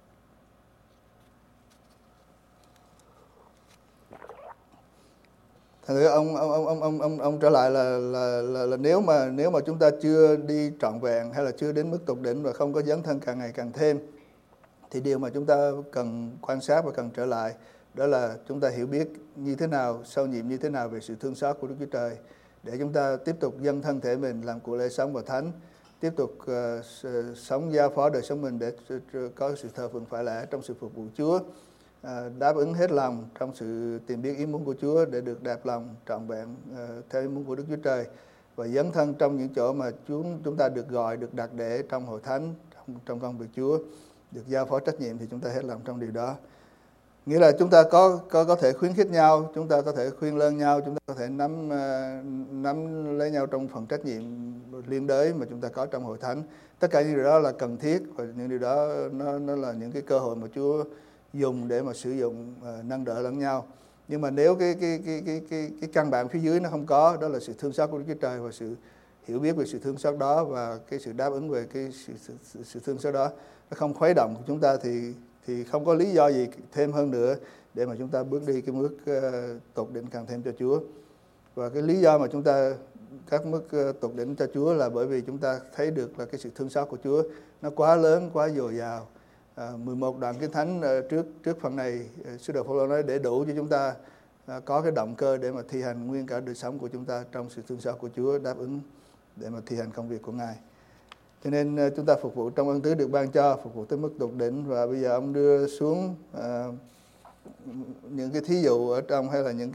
Thành thử ông trở lại là nếu mà chúng ta chưa đi trọn vẹn hay là chưa đến mức tột đỉnh và không có dấn thân càng ngày càng thêm, thì điều mà chúng ta cần quan sát và cần trở lại đó là chúng ta hiểu biết như thế nào, sâu nhiệm như thế nào về sự thương xót của Đức Chúa Trời, để chúng ta tiếp tục dâng thân thể mình làm của lễ sống và thánh, tiếp tục sống giao phó đời sống mình để có sự thờ phượng phải lẽ trong sự phục vụ Chúa, đáp ứng hết lòng trong sự tìm biết ý muốn của Chúa để được đẹp lòng trọn vẹn theo ý muốn của Đức Chúa Trời, và dấn thân trong những chỗ mà chúng ta được gọi, được đặt để trong hội thánh, trong công việc Chúa, được giao phó trách nhiệm, thì chúng ta hết lòng trong điều đó. Nghĩa là chúng ta có thể khuyến khích nhau, chúng ta có thể khuyên lơn nhau, chúng ta có thể nắm lấy nhau trong phần trách nhiệm liên đới mà chúng ta có trong hội thánh. Tất cả những điều đó là cần thiết, và những điều đó nó là những cái cơ hội mà Chúa dùng để mà sử dụng nâng đỡ lẫn nhau. Nhưng mà nếu cái căn bản phía dưới nó không có, đó là sự thương xót của Đức Chúa Trời và sự hiểu biết về sự thương xót đó và cái sự đáp ứng về cái sự thương xót đó, nó không khuấy động của chúng ta, thì không có lý do gì thêm hơn nữa để mà chúng ta bước đi cái mức tột đỉnh càng thêm cho Chúa. Và cái lý do mà chúng ta các mức tột đỉnh cho Chúa là bởi vì chúng ta thấy được là cái sự thương xót của Chúa nó quá lớn, quá dồi dào. 11 đoạn Kinh Thánh trước phần này, sứ đồ Phaolô nói để đủ cho chúng ta có cái động cơ để mà thi hành nguyên cả đời sống của chúng ta trong sự thương xót của Chúa, đáp ứng để mà thi hành công việc của Ngài. Cho nên chúng ta phục vụ trong ân tứ được ban cho, phục vụ tới mức tột đỉnh. Và bây giờ ông đưa xuống những cái thí dụ ở trong, hay là những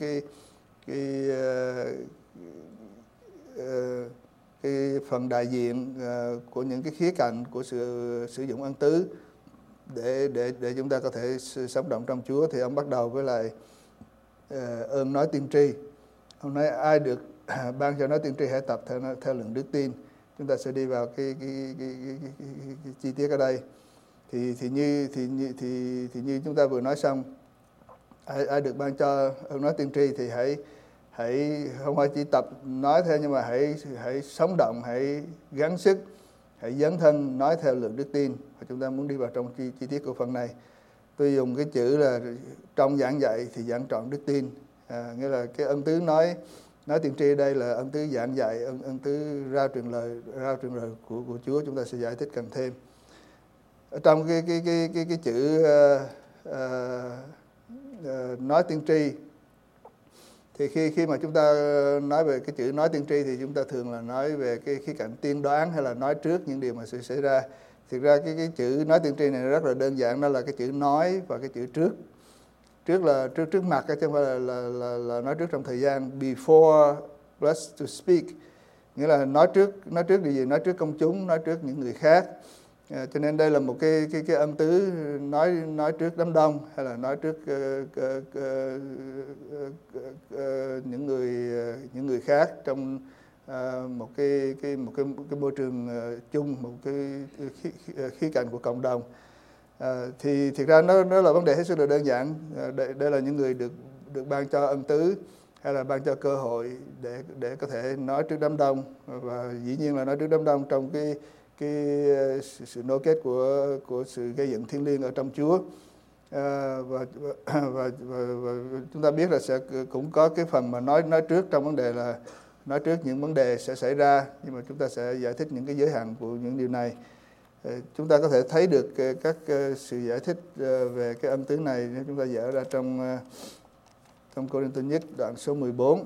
cái phần đại diện của những cái khía cạnh của sự sử dụng ân tứ để chúng ta có thể sống động trong Chúa. Thì ông bắt đầu với lại ơn nói tiên tri. Ông nói ai được ban cho nói tiên tri hãy tập theo lượng đức tin. Chúng ta sẽ đi vào cái chi tiết ở đây. Thì như chúng ta vừa nói xong, ai được ban cho ơn nói tiên tri thì hãy không phải chỉ tập nói theo, nhưng mà hãy sống động, hãy gắng sức, hãy dấn thân nói theo lượng đức tin. Và chúng ta muốn đi vào trong chi tiết của phần này. Tôi dùng cái chữ là trong giảng dạy thì giảng trọn đức tin, nghĩa là cái ân tứ nói tiên tri đây là ân tứ giảng dạy, ân tứ rao truyền lời của Chúa. Chúng ta sẽ giải thích cần thêm ở trong cái chữ nói tiên tri. Thì khi mà chúng ta nói về cái chữ nói tiên tri thì chúng ta thường là nói về cái khía cạnh tiên đoán hay là nói trước những điều mà sẽ xảy ra. Thực ra cái chữ nói tiên tri này rất là đơn giản, đó là cái chữ nói và cái chữ trước là trước mặt, chứ không phải là nói trước trong thời gian, before plus to speak. nghĩa là nói trước điều gì? Nói trước công chúng, nói trước những người khác. Cho nên đây là một cái ân tứ nói trước đám đông, hay là nói trước những người khác trong một cái môi trường chung, một cái khía cạnh của cộng đồng. Thì thực ra nó là vấn đề hết sức là đơn giản. Đây là những người được ban cho ân tứ, hay là ban cho cơ hội để có thể nói trước đám đông, và dĩ nhiên là nói trước đám đông trong cái sự nối kết của sự gây dựng thiêng liêng ở trong Chúa. Và chúng ta biết là sẽ cũng có cái phần mà nói trước trong vấn đề là nói trước những vấn đề sẽ xảy ra, nhưng mà chúng ta sẽ giải thích những cái giới hạn của những điều này. Chúng ta có thể thấy được các sự giải thích về cái ân tứ này nếu chúng ta dở ra trong Cô-rinh-tô nhất đoạn số 14.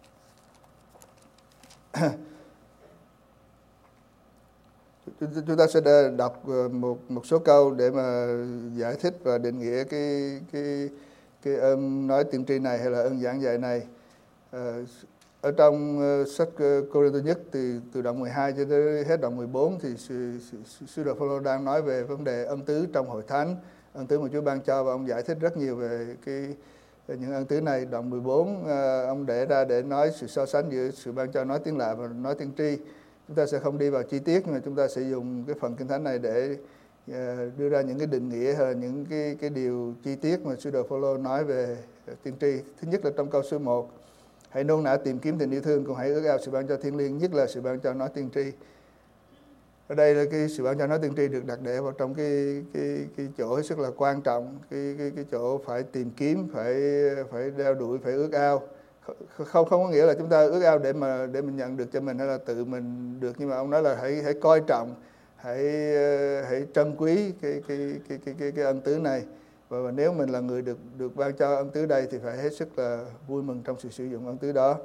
Chúng ta sẽ đọc một số câu để mà giải thích và định nghĩa cái ơn nói tiên tri này, hay là ơn giảng dạy này. Ở trong sách Cô-rinh-tô nhất từ đoạn 12 cho tới hết đoạn 14 thì sư đồ Phao-lô đang nói về vấn đề ân tứ trong hội thánh, ân tứ mà Chúa ban cho, và ông giải thích rất nhiều về những ân tứ này. Đoạn 14 ông để ra để nói sự so sánh giữa sự ban cho nói tiếng lạ và nói tiên tri. Chúng ta sẽ không đi vào chi tiết, nhưng mà chúng ta sẽ dùng cái phần Kinh Thánh này để đưa ra những cái định nghĩa hay là những cái điều chi tiết mà sư đồ Phao-lô nói về tiên tri. Thứ nhất là trong câu số 1: hãy nôn nã tìm kiếm tình yêu thương, còn hãy ước ao sự ban cho thiêng liêng, nhất là sự ban cho nói tiên tri. Ở đây là cái sự ban cho nói tiên tri được đặt để vào trong cái chỗ hết sức là quan trọng, cái chỗ phải tìm kiếm, phải đeo đuổi, phải ước ao. Không có nghĩa là chúng ta ước ao để mình nhận được cho mình, hay là tự mình được, nhưng mà ông nói là hãy coi trọng, hãy trân quý cái ân tứ này. Và nếu mình là người được ban cho ân tứ đây thì phải hết sức là vui mừng trong sự sử dụng ân tứ đó.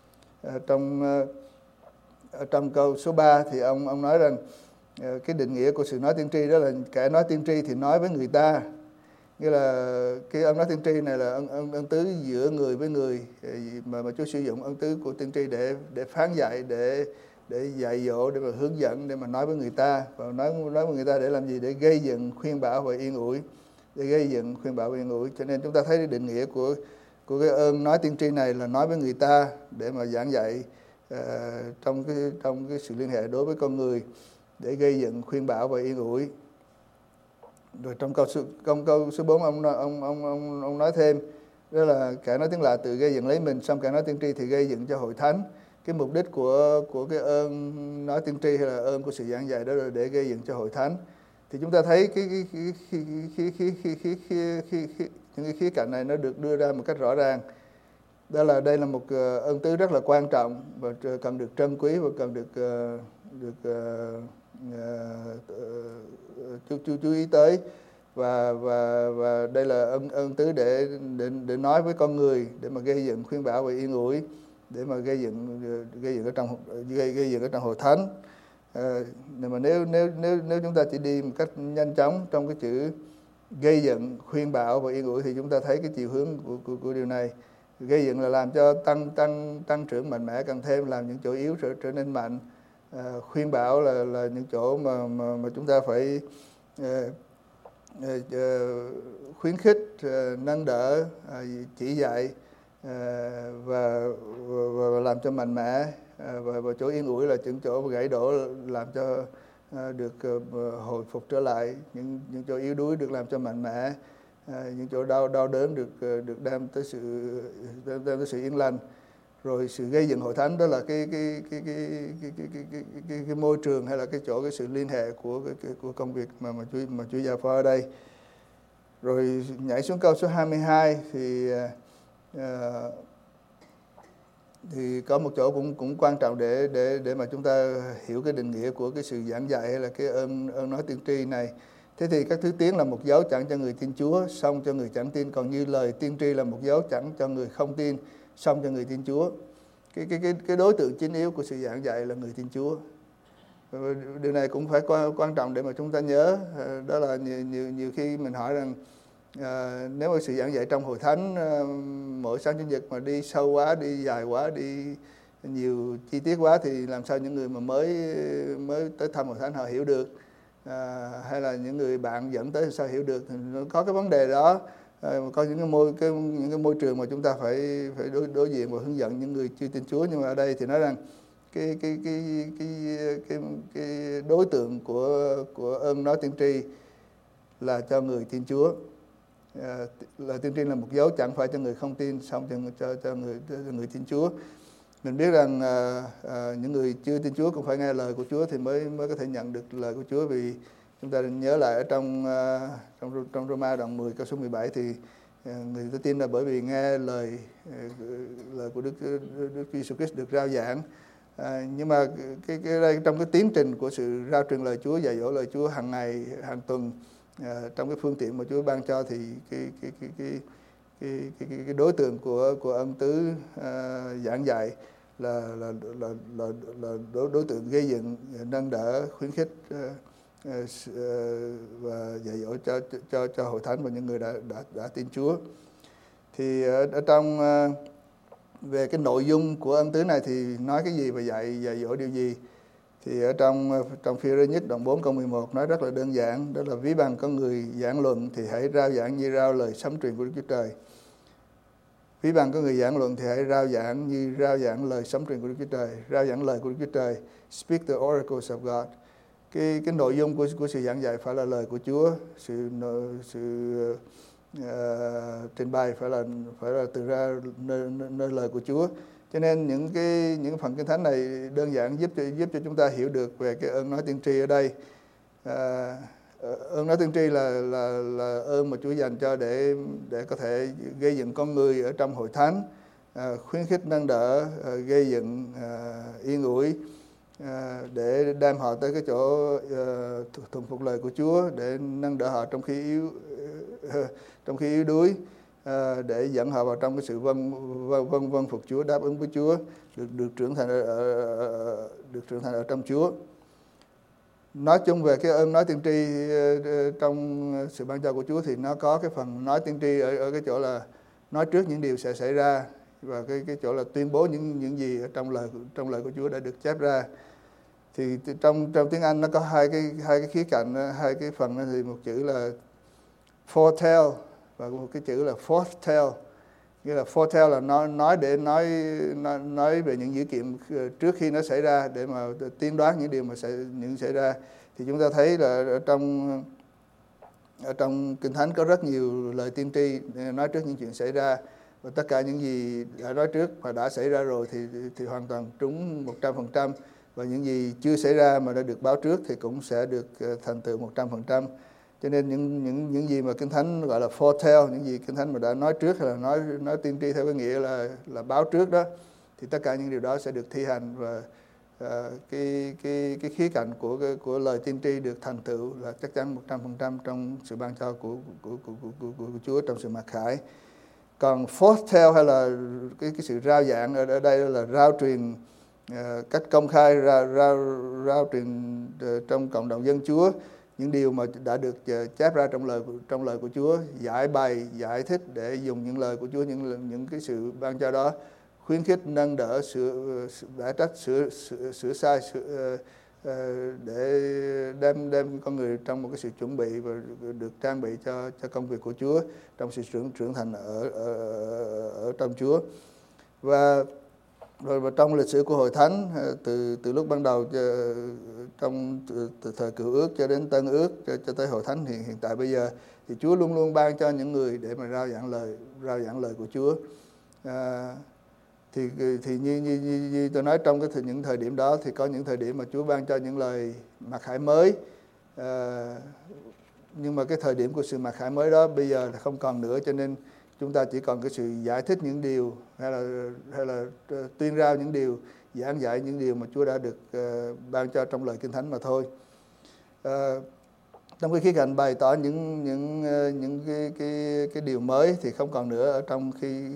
Trong câu số 3 thì ông nói rằng cái định nghĩa của sự nói tiên tri đó là kẻ nói tiên tri thì nói với người ta. Nghĩa là cái ân nói tiên tri này là ân tứ giữa người với người, mà Chúa sử dụng ân tứ của tiên tri để phán dạy, để dạy dỗ, để mà hướng dẫn, để mà nói với người ta. Và nói với người ta để làm gì? Để gây dựng, khuyên bảo và yên ủi. Để gây dựng, khuyên bảo và yên ủi. Cho nên chúng ta thấy cái định nghĩa của cái ơn nói tiên tri này là nói với người ta để mà giảng dạy trong cái sự liên hệ đối với con người, để gây dựng, khuyên bảo và yên ủi. Rồi trong câu số 4 ông nói thêm đó là kẻ nói tiếng lạ tự gây dựng lấy mình, xong kẻ nói tiên tri thì gây dựng cho hội thánh. Cái mục đích của cái ơn nói tiên tri hay là ơn của sự giảng dạy đó là để gây dựng cho hội thánh. Thì chúng ta thấy những cái khía cạnh này nó được đưa ra một cách rõ ràng. Đó là đây là một ân tứ rất là quan trọng và cần được trân quý và cần được chú ý tới. Và đây là ân tứ để nói với con người, để mà gây dựng, khuyên bảo và yên ủi, để mà gây dựng ở trong hội thánh. Mà nếu chúng ta chỉ đi một cách nhanh chóng trong cái chữ gây dựng, khuyên bảo và yên ủi thì chúng ta thấy cái chiều hướng của điều này. Gây dựng là làm cho tăng trưởng mạnh mẽ càng thêm, làm những chỗ yếu trở nên mạnh. Khuyên bảo là những chỗ mà chúng ta phải khuyến khích, nâng đỡ, chỉ dạy và làm cho mạnh mẽ. Và chỗ yên ủi là những chỗ gãy đổ, làm cho được hồi phục trở lại. Những chỗ yếu đuối được làm cho mạnh mẽ. Những chỗ đau đớn được đem tới sự yên lành. Rồi sự gây dựng hội thánh đó là cái môi trường, hay là cái sự liên hệ của công việc mà Chúa giao phó ở đây. Rồi nhảy xuống câu số 22 thì có một chỗ cũng quan trọng để mà chúng ta hiểu cái định nghĩa của cái sự giảng dạy hay là cái ơn nói tiên tri này. Thế thì các thứ tiếng là một dấu chẳng cho người tin Chúa, xong cho người chẳng tin, còn như lời tiên tri là một dấu chẳng cho người không tin, xong cho người tin Chúa. Cái đối tượng chính yếu của sự giảng dạy là người tin Chúa. Điều này cũng phải quan trọng để mà chúng ta nhớ. Đó là nhiều khi mình hỏi rằng nếu mà sự giảng dạy trong hội thánh mỗi sáng chủ nhật mà đi sâu quá, đi dài quá, đi nhiều chi tiết quá thì làm sao những người mà mới tới thăm hội thánh họ hiểu được, hay là những người bạn dẫn tới sao hiểu được, thì có cái vấn đề đó. Có những cái môi trường mà chúng ta phải đối diện và hướng dẫn những người chưa tin Chúa. Nhưng mà ở đây thì nói rằng cái đối tượng của ơn nói tiên tri là cho người tin Chúa. Lời tiên tri là một dấu chẳng phải cho người không tin, xong cho người tin Chúa. Mình biết rằng những người chưa tin Chúa cũng phải nghe lời của Chúa thì mới có thể nhận được lời của Chúa. Vì chúng ta nhớ lại ở trong Roma đoạn 10 câu số 17 thì người ta tin là bởi vì nghe lời của Đức Jesus Christ được rao giảng. Nhưng mà đây, trong cái tiến trình của sự rao truyền lời Chúa, dạy dỗ lời Chúa hàng ngày, hàng tuần, trong cái phương tiện mà Chúa ban cho, thì cái đối tượng của ân tứ giảng dạy là đối tượng gây dựng, nâng đỡ, khuyến khích và dạy dỗ cho hội thánh và những người đã tin Chúa. Thì ở trong về cái nội dung của ân tứ này thì nói cái gì và dạy dỗ điều gì? Thì ở trong Phi-rơ nhất đoạn 4 câu 11 nói rất là đơn giản, đó là ví bằng có người giảng luận thì hãy rao giảng như rao lời sấm truyền của Đức Chúa Trời. Ví bằng có người giảng luận thì hãy rao giảng như rao giảng lời sấm truyền của Đức Chúa Trời, rao giảng lời của Đức Chúa Trời. Speak the oracles of God. Cái nội dung của sự giảng dạy phải là lời của Chúa, sự trình bày phải là từ ra nơi lời của Chúa. Cho nên những phần kinh thánh này đơn giản giúp cho chúng ta hiểu được về cái ơn nói tiên tri ở đây. Ơn nói tiên tri là ơn mà Chúa dành cho để có thể gây dựng con người ở trong hội thánh, khuyến khích nâng đỡ, gây dựng yên ủi, để đem họ tới cái chỗ thuần phục lời của Chúa, để nâng đỡ họ trong khi yếu đuối, để dẫn họ vào trong cái sự vâng phục Chúa, đáp ứng với Chúa, được trưởng thành ở trong Chúa. Nói chung về cái ơn nói tiên tri trong sự ban cho của Chúa thì nó có cái phần nói tiên tri ở cái chỗ là nói trước những điều sẽ xảy ra, và cái chỗ là tuyên bố những gì ở trong lời của Chúa đã được chép ra. Thì trong tiếng Anh nó có hai cái khía cạnh, hai cái phần đó, thì một chữ là foretell và một cái chữ là foretell. Nghĩa là foretell là nói về những dữ kiện trước khi nó xảy ra, để mà tiên đoán những điều mà xảy ra. Thì chúng ta thấy là ở trong Kinh Thánh có rất nhiều lời tiên tri nói trước những chuyện xảy ra, và tất cả những gì đã nói trước và đã xảy ra rồi thì hoàn toàn trúng 100%, và những gì chưa xảy ra mà đã được báo trước thì cũng sẽ được thành tựu 100%. Cho nên những gì mà Kinh Thánh gọi là foretell, những gì Kinh Thánh mà đã nói trước, hay là nói tiên tri theo cái nghĩa là báo trước đó, thì tất cả những điều đó sẽ được thi hành, và cái khía cạnh của lời tiên tri được thành tựu là chắc chắn 100% trong sự ban cho của Chúa trong sự mặc khải. Còn foretell hay là cái sự rao giảng ở đây là rao truyền cách công khai, rao truyền trong cộng đồng dân Chúa những điều mà đã được chép ra trong lời của Chúa, giải bày, giải thích để dùng những lời của Chúa, những cái sự ban cho đó khuyến khích, nâng đỡ, bẻ trách, sửa sai, để đem con người trong một cái sự chuẩn bị và được trang bị cho công việc của Chúa trong sự trưởng thành ở trong Chúa. Và trong lịch sử của hội thánh, từ lúc ban đầu từ thời Cựu Ước cho đến Tân Ước, cho tới hội thánh hiện tại bây giờ, thì Chúa luôn luôn ban cho những người để mà rao giảng lời của Chúa. Thì như tôi nói, trong những thời điểm đó thì có những thời điểm mà Chúa ban cho những lời mặc khải mới, nhưng mà cái thời điểm của sự mặc khải mới đó bây giờ là không còn nữa, cho nên chúng ta chỉ còn cái sự giải thích những điều, hay là tuyên rao những điều, giảng dạy những điều mà Chúa đã được ban cho trong lời Kinh Thánh mà thôi. Trong cái khía cạnh bày tỏ những cái điều mới thì không còn nữa. Ở trong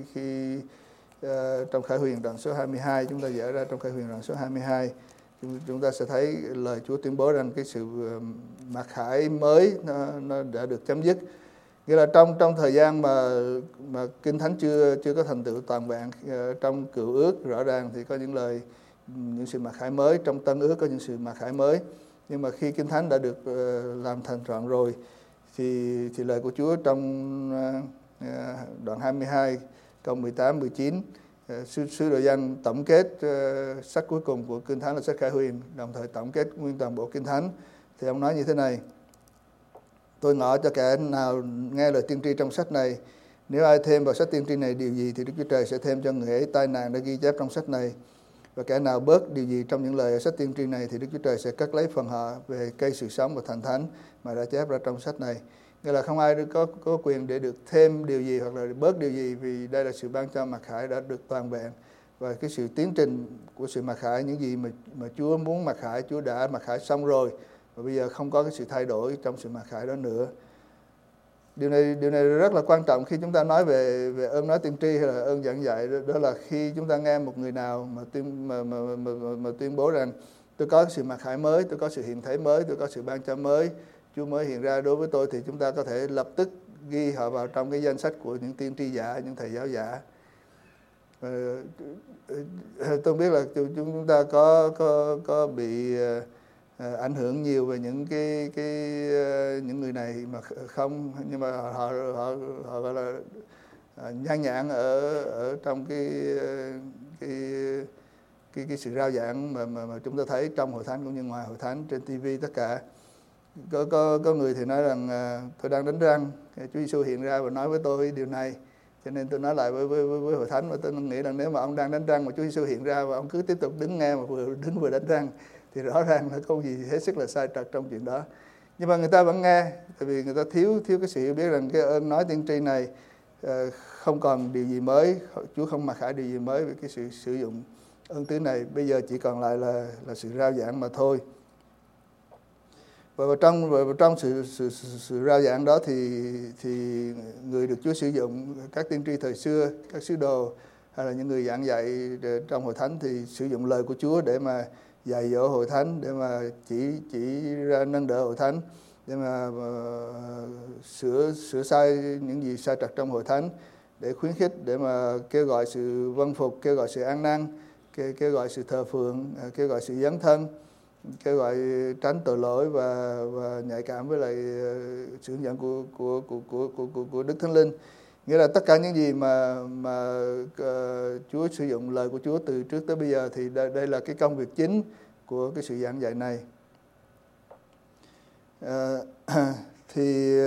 trong Khải Huyền đoạn số 22, chúng ta dở ra trong Khải Huyền đoạn số 22, chúng ta sẽ thấy lời Chúa tuyên bố rằng cái sự mặc khải mới nó đã được chấm dứt. Nghĩa là trong thời gian mà Kinh Thánh chưa có thành tựu toàn vẹn, trong Cựu Ước rõ ràng thì có những sự mặc khải mới, trong Tân Ước có những sự mặc khải mới. Nhưng mà khi Kinh Thánh đã được làm thành trọn rồi thì lời của Chúa trong đoạn 22 câu 18 19, sứ đồ Giăng tổng kết sách cuối cùng của Kinh Thánh là sách Khải Huyền, đồng thời tổng kết nguyên toàn bộ Kinh Thánh. Thì ông nói như thế này: tôi ngỏ cho kẻ nào nghe lời tiên tri trong sách này, nếu ai thêm vào sách tiên tri này điều gì thì Đức Chúa Trời sẽ thêm cho người ấy tai nạn đã ghi chép trong sách này. Và kẻ nào bớt điều gì trong những lời ở sách tiên tri này thì Đức Chúa Trời sẽ cắt lấy phần họ về cây sự sống và thành thánh mà đã chép ra trong sách này. Nghĩa là không ai có quyền để được thêm điều gì hoặc là bớt điều gì, vì đây là sự ban cho mặc khải đã được toàn vẹn. Và cái sự tiến trình của sự mặc khải, những gì mà Chúa muốn mặc khải, Chúa đã mặc khải xong rồi, và bây giờ không có cái sự thay đổi trong sự mặc khải đó nữa. Điều này rất là quan trọng khi chúng ta nói về ơn nói tiên tri hay là ơn giảng dạy. Đó là khi chúng ta nghe một người nào mà tuyên bố rằng tôi có sự mặc khải mới, tôi có sự hiện thấy mới, tôi có sự ban cho mới, Chúa mới hiện ra đối với tôi, thì chúng ta có thể lập tức ghi họ vào trong cái danh sách của những tiên tri giả, những thầy giáo giả. Tôi biết là chúng ta có bị ảnh hưởng nhiều về những người này mà không, nhưng mà họ gọi là nhan nhản ở trong cái sự rao giảng mà chúng ta thấy trong hội thánh cũng như ngoài hội thánh, trên TV tất cả. Có người thì nói rằng tôi đang đánh răng, Chúa Giêsu hiện ra và nói với tôi điều này, cho nên tôi nói lại với hội thánh, và tôi nghĩ rằng nếu mà ông đang đánh răng mà Chúa Giêsu hiện ra và ông cứ tiếp tục đứng nghe mà vừa đánh răng thì rõ ràng là không gì hết sức là sai trật trong chuyện đó. Nhưng mà người ta vẫn nghe, tại vì người ta thiếu cái sự hiểu biết rằng cái ơn nói tiên tri này không còn điều gì mới, Chúa không mặc khải điều gì mới về cái sự sử dụng ơn tứ này, bây giờ chỉ còn lại là sự rao giảng mà thôi. Và trong sự rao giảng đó thì người được Chúa sử dụng, các tiên tri thời xưa, các sứ đồ hay là những người giảng dạy trong hội thánh thì sử dụng lời của Chúa để mà dạy dỗ hội thánh, để mà chỉ ra nâng đỡ hội thánh, để mà sửa sai những gì sai trật trong hội thánh, để khuyến khích, để mà kêu gọi sự vâng phục, kêu gọi sự ăn năn, kêu gọi sự thờ phượng, kêu gọi sự dấn thân, kêu gọi tránh tội lỗi và nhạy cảm với lại sự hướng dẫn của Đức Thánh Linh. Nghĩa là tất cả những gì mà Chúa sử dụng lời của Chúa từ trước tới bây giờ thì đây là cái công việc chính của cái sự giảng dạy này. Thì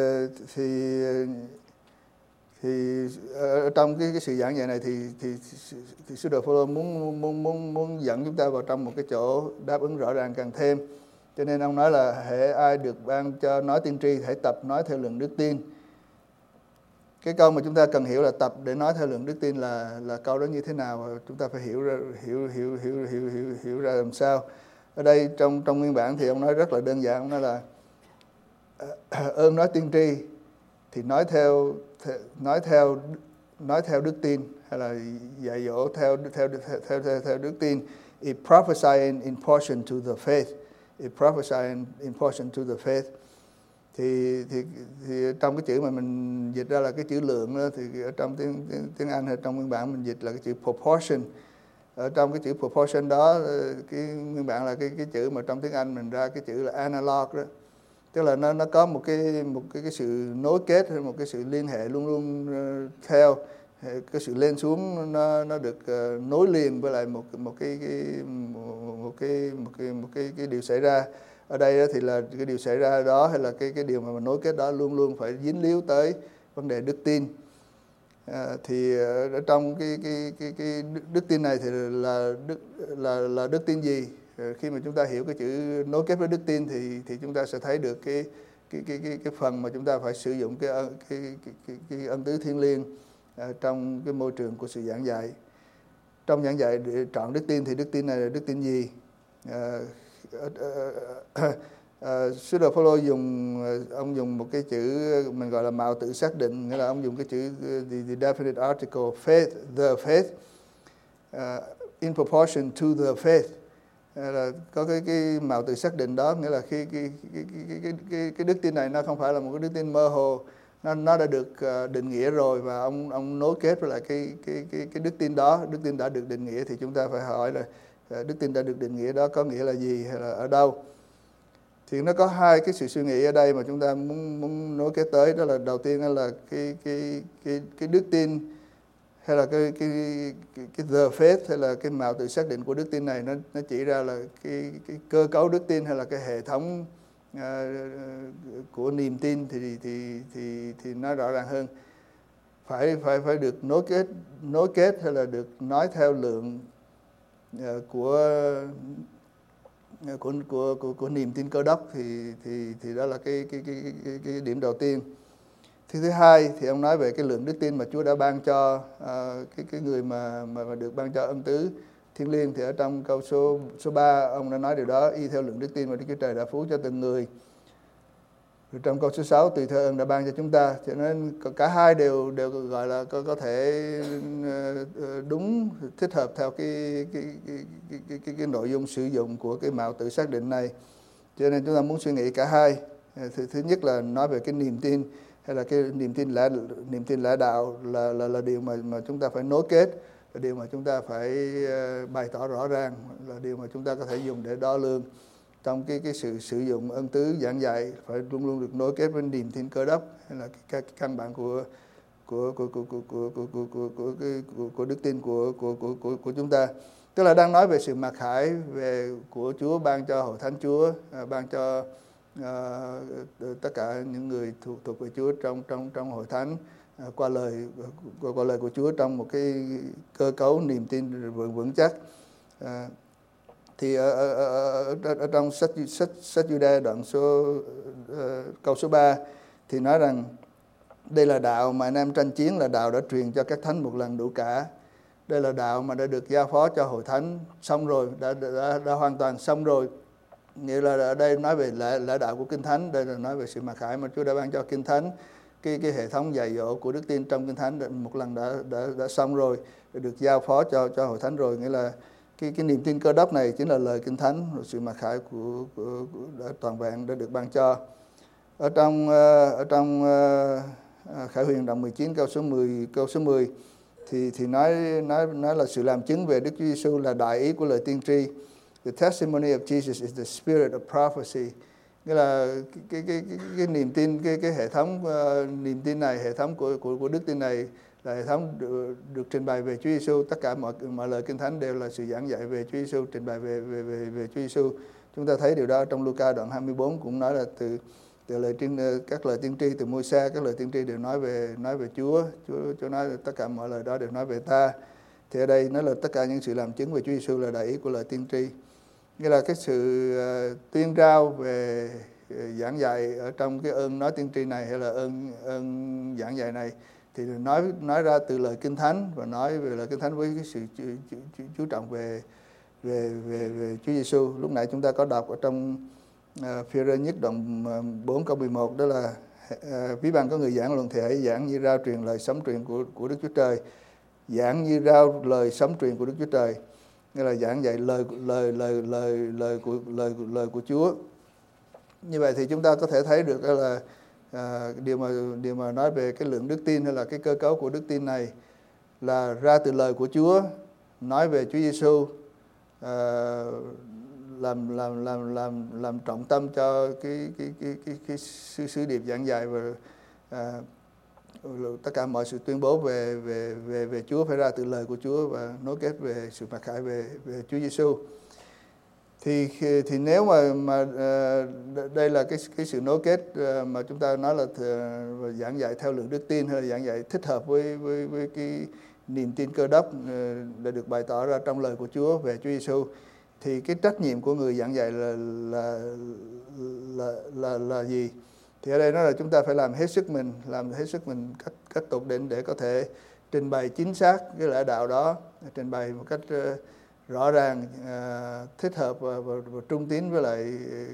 ở trong cái sự giảng dạy này thì sứ đồ Phaolô muốn dẫn chúng ta vào trong một cái chỗ đáp ứng rõ ràng càng thêm. Cho nên ông nói là hễ ai được ban cho nói tiên tri hãy tập nói theo lượng đức tin. Cái câu mà chúng ta cần hiểu là tập để nói theo lượng đức tin là câu đó như thế nào, chúng ta phải hiểu ra làm sao. Ở đây trong nguyên bản thì ông nói rất là đơn giản, ông nói là ơn nói tiên tri thì nói theo đức tin, hay là dạy dỗ theo đức tin. It prophesied in portion to the faith. It prophesied in portion to the faith. Thì trong cái chữ mà mình dịch ra là cái chữ lượng đó, thì ở trong tiếng Anh hay trong nguyên bản mình dịch là cái chữ proportion. Ở trong cái chữ proportion đó, cái nguyên bản là cái chữ mà trong tiếng Anh mình ra cái chữ là analog đó. Tức là nó có một cái sự nối kết hay một cái sự liên hệ luôn luôn theo cái sự lên xuống, nó được nối liền với lại một cái điều xảy ra. Ở đây thì là cái điều xảy ra đó hay là cái điều mà nối kết đó luôn luôn phải dính líu tới vấn đề đức tin. Thì ở trong cái đức tin này thì là đức tin gì? Khi mà chúng ta hiểu cái chữ nối kết với đức tin thì chúng ta sẽ thấy được cái phần mà chúng ta phải sử dụng cái ân tứ thiêng liêng trong cái môi trường của sự giảng dạy. Trong giảng dạy để chọn đức tin thì đức tin này là đức tin gì? Sứ đồ Phaolô ông dùng một cái chữ mình gọi là mạo tự xác định, nghĩa là ông dùng cái chữ the definite article faith, the faith, in proportion to the faith. Là có cái mạo tự xác định đó, nghĩa là khi cái đức tin này nó không phải là một cái đức tin mơ hồ, nó đã được định nghĩa rồi, và ông nối kết với lại cái đức tin đó. Đức tin đã được định nghĩa thì chúng ta phải hỏi là đức tin đã được định nghĩa đó có nghĩa là gì hay là ở đâu. Thì nó có hai cái sự suy nghĩ ở đây mà chúng ta muốn nối kết tới. Đó là đầu tiên là cái đức tin, hay là cái the faith, hay là cái mạo tự xác định của đức tin này, nó chỉ ra là cái cơ cấu đức tin hay là cái hệ thống của niềm tin thì nó rõ ràng hơn. Phải được nối kết hay là được nói theo lượng của niềm tin Cơ Đốc thì đó là cái điểm đầu tiên. Thứ hai thì ông nói về cái lượng đức tin mà Chúa đã ban cho cái người mà được ban cho ân tứ thiêng liêng. Thì ở trong câu số 3 ông đã nói điều đó: y theo lượng đức tin mà Đức Chúa Trời đã phú cho từng người. Rồi trong câu số 6 tùy theo ơn đã ban cho chúng ta. Cho nên cả hai đều gọi là có thể đúng, thích hợp theo cái nội dung sử dụng của cái mạo tự xác định này. Cho nên chúng ta muốn suy nghĩ cả hai. Thứ nhất là nói về cái niềm tin, hay là cái niềm tin lẽ đạo là điều mà chúng ta phải nối kết, là điều mà chúng ta phải bày tỏ rõ ràng, là điều mà chúng ta có thể dùng để đo lường trong cái sự sử dụng ân tứ giảng dạy. Phải luôn luôn được nối kết với niềm tin Cơ Đốc, hay là cái căn bản của đức tin của chúng ta. Tức là đang nói về sự mặc khải của Chúa ban cho hội thánh Chúa, ban cho tất cả những người thuộc về Chúa trong hội thánh, qua lời của Chúa trong một cái cơ cấu niềm tin vững chắc. Thì ở trong sách Giu-đa đoạn câu số 3 thì nói rằng đây là đạo mà anh em tranh chiến, là đạo đã truyền cho các thánh một lần đủ cả. Đây là đạo mà đã được giao phó cho hội thánh xong rồi, đã hoàn toàn xong rồi. Nghĩa là ở đây nói về lẽ đạo của Kinh Thánh. Đây là nói về sự mặc khải mà Chúa đã ban cho Kinh Thánh. Cái hệ thống dạy dỗ của đức tin trong Kinh Thánh một lần đã xong rồi, được giao phó cho hội thánh rồi. Nghĩa là cái niềm tin Cơ Đốc này chính là lời Kinh Thánh, rồi sự mặc khải của toàn vẹn đã được ban cho. Ở trong Khải Huyền đoạn 19 câu số 10 thì nói là sự làm chứng về Đức Chúa Giêsu là đại ý của lời tiên tri. The testimony of Jesus is the spirit of prophecy. Nghĩa là cái niềm tin, cái hệ thống niềm tin này, hệ thống của đức tin này là hệ thống được trình bày về Chúa Giêsu. Tất cả mọi lời Kinh Thánh đều là sự giảng dạy về Chúa Giêsu, trình bày về Chúa Giêsu. Chúng ta thấy điều đó trong Luca đoạn 24 cũng nói là từ các lời tiên tri từ Môi-se, các lời tiên tri đều nói về Chúa nói là tất cả mọi lời đó đều nói về ta. Thì ở đây nói là tất cả những sự làm chứng về Chúa Giêsu là đại ý của lời tiên tri. Nghĩa là cái sự tuyên rao về giảng dạy ở trong cái ơn nói tiên tri này, hay là ơn giảng dạy này, thì nói ra từ lời Kinh Thánh, và nói về lời Kinh Thánh với cái sự chú trọng về Chúa Giêsu. Lúc nãy chúng ta có đọc ở trong Phi-rơ nhất đoạn 4 câu 11, đó là ví bằng có người giảng luận thì hãy giảng như rao truyền lời sấm truyền của Đức Chúa Trời. Giảng như rao lời sấm truyền của Đức Chúa Trời, nghĩa là giảng dạy lời của Chúa. Như vậy thì chúng ta có thể thấy được là điều mà nói về cái lượng đức tin, hay là cái cơ cấu của đức tin này, là ra từ lời của Chúa, nói về Chúa Giêsu, làm trọng tâm cho cái sứ điệp giảng dạy, và tất cả mọi sự tuyên bố về Chúa phải ra từ lời của Chúa, và nối kết về sự mặc khải về Chúa Giêsu. Thì nếu mà đây là cái sự nối kết mà chúng ta nói là giảng dạy theo lượng đức tin, hay là giảng dạy thích hợp với cái niềm tin Cơ Đốc đã được bày tỏ ra trong lời của Chúa về Chúa Giêsu, thì cái trách nhiệm của người giảng dạy là gì? Thì ở đây nói là chúng ta phải làm hết sức mình cách tột đỉnh để có thể trình bày chính xác cái lẽ đạo đó, trình bày một cách rõ ràng, thích hợp và trung tín với lại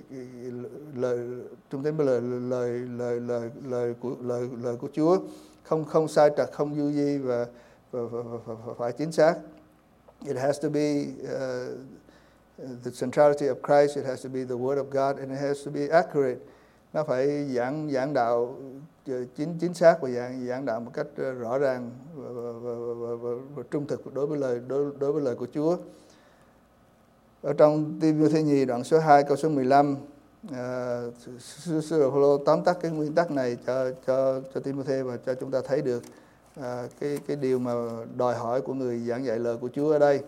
lời của Chúa, không sai trật, không du di, và phải chính xác. It has to be the centrality of Christ. It has to be the Word of God, and it has to be accurate. nó phải giảng đạo chính xác và giảng đạo một cách rõ ràng và trung thực đối với lời của Chúa. Ở trong Ti-mô-thê nhì đoạn số 2 câu số 15, sứ đồ Phaolô tóm tắt cái nguyên tắc này cho Ti-mô-thê và cho chúng ta thấy được cái điều mà đòi hỏi của người giảng dạy lời của Chúa ở đây.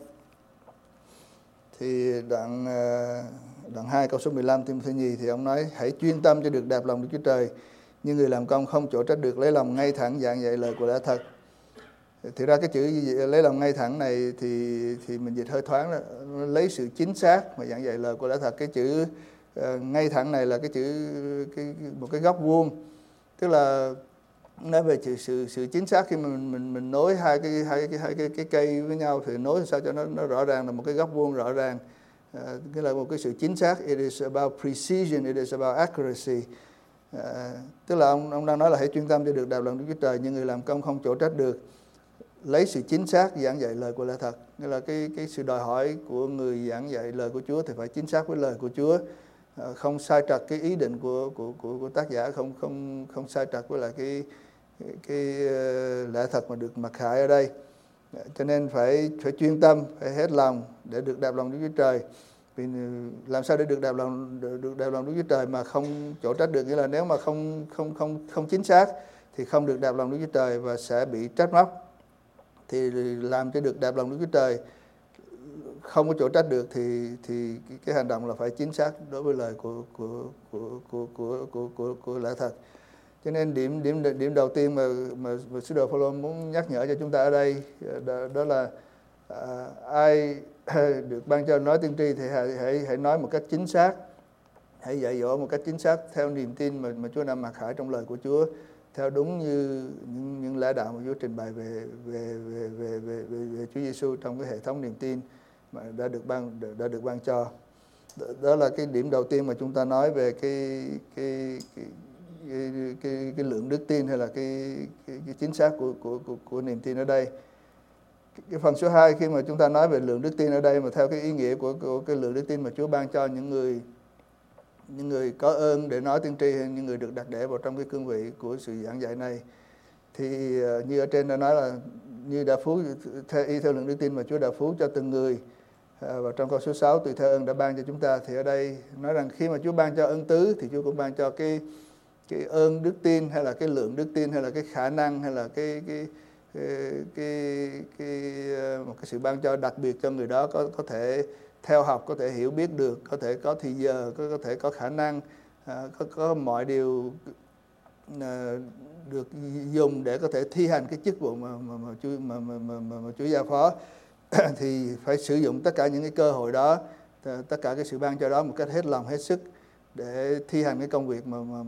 Thì đoạn 2 câu số 15 Ti-mô-thê nhì thì ông nói: hãy chuyên tâm cho được đẹp lòng Đức Chúa Trời, như người làm công không chỗ trách được, lấy lòng ngay thẳng giảng dạy lời của lẽ thật. Thì ra cái chữ lấy lòng ngay thẳng này thì mình dịch hơi thoáng đó, lấy sự chính xác mà giảng dạy lời của lẽ thật. Cái chữ ngay thẳng này là cái chữ một cái góc vuông, tức là nói về sự chính xác khi mà mình nối hai cái cây với nhau thì nối sao cho nó rõ ràng, là một cái góc vuông rõ ràng, cái là một cái sự chính xác. It is about precision, it is about accuracy. Tức là ông đang nói là hãy chuyên tâm cho được đẹp lòng Đức Chúa Trời, nhưng người làm công không chỗ trách được, lấy sự chính xác giảng dạy lời của lẽ thật. Nghĩa là cái sự đòi hỏi của người giảng dạy lời của Chúa thì phải chính xác với lời của Chúa, không sai trật cái ý định của tác giả, không sai trật với lại cái lẽ thật mà được mặc khải ở đây. Cho nên phải chuyên tâm, phải hết lòng để được đẹp lòng Đức Chúa Trời. Vì làm sao để được đẹp lòng Đức Chúa Trời mà không chỗ trách được, nghĩa là nếu mà không chính xác thì không được đẹp lòng Đức Chúa Trời và sẽ bị trách móc. Thì làm cho được đẹp lòng Đức Chúa Trời không có chỗ trách được thì cái hành động là phải chính xác đối với lời của lẽ thật. Cho nên điểm đầu tiên mà sứ đồ Phaolô muốn nhắc nhở cho chúng ta ở đây đó là ai được ban cho nói tiên tri thì hãy nói một cách chính xác, hãy dạy dỗ một cách chính xác theo niềm tin mà Chúa đã mặc khải trong lời của Chúa, theo đúng như những lẽ đạo mà Chúa trình bày về Chúa Giêsu trong cái hệ thống niềm tin mà đã được ban cho. Đó là cái điểm đầu tiên mà chúng ta nói về cái lượng đức tin hay là cái chính xác của niềm tin ở đây. Cái phần số 2 khi mà chúng ta nói về lượng đức tin ở đây mà theo cái ý nghĩa của cái lượng đức tin mà Chúa ban cho những người có ơn để nói tiên tri, hay những người được đặt để vào trong cái cương vị của sự giảng dạy này, thì như ở trên đã nói là như đã phú theo lượng đức tin mà Chúa đã phú cho từng người. Và trong câu số 6 tùy theo ơn đã ban cho chúng ta, thì ở đây nói rằng khi mà Chúa ban cho ơn tứ thì Chúa cũng ban cho cái ơn đức tin, hay là cái lượng đức tin, hay là cái khả năng, hay là một cái sự ban cho đặc biệt cho người đó có thể theo học, có thể hiểu biết được, có thể có thì giờ, có thể có khả năng, có mọi điều được dùng để có thể thi hành cái chức vụ mà Chúa giao phó. Thì phải sử dụng tất cả những cái cơ hội đó, tất cả cái sự ban cho đó một cách hết lòng hết sức để thi hành cái công việc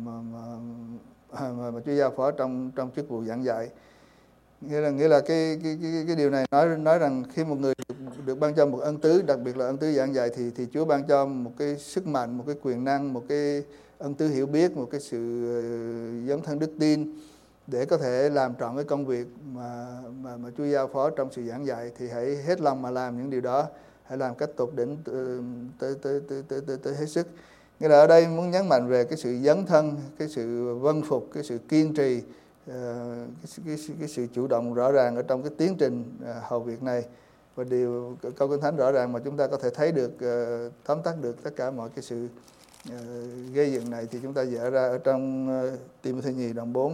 mà Chúa giao phó trong chức vụ giảng dạy. Nghĩa là cái điều này nói rằng khi một người được ban cho một ân tứ, đặc biệt là ân tứ giảng dạy, thì Chúa ban cho một cái sức mạnh, một cái quyền năng, một cái ân tứ hiểu biết, một cái sự dấn thân đức tin để có thể làm trọn cái công việc mà Chúa giao phó trong sự giảng dạy. Thì hãy hết lòng mà làm những điều đó, hãy làm cách tột đỉnh tới hết sức. Nghĩa là ở đây muốn nhấn mạnh về cái sự dấn thân, cái sự vâng phục, cái sự kiên trì, cái sự chủ động rõ ràng ở trong cái tiến trình hầu việc này. Và điều câu Kinh Thánh rõ ràng mà chúng ta có thể thấy được, tóm tắt được tất cả mọi cái sự gây dựng này thì chúng ta dở ra ở trong Ti-mô-thê nhì đoạn 4.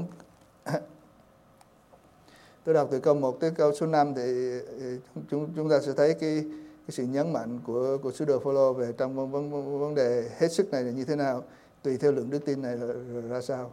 Tôi đọc từ câu 1 tới câu số 5 thì chúng ta sẽ thấy cái sự nhấn mạnh của sứ đồ Phaolô về trong vấn đề hết sức này là như thế nào, tùy theo lượng đức tin này là ra sao.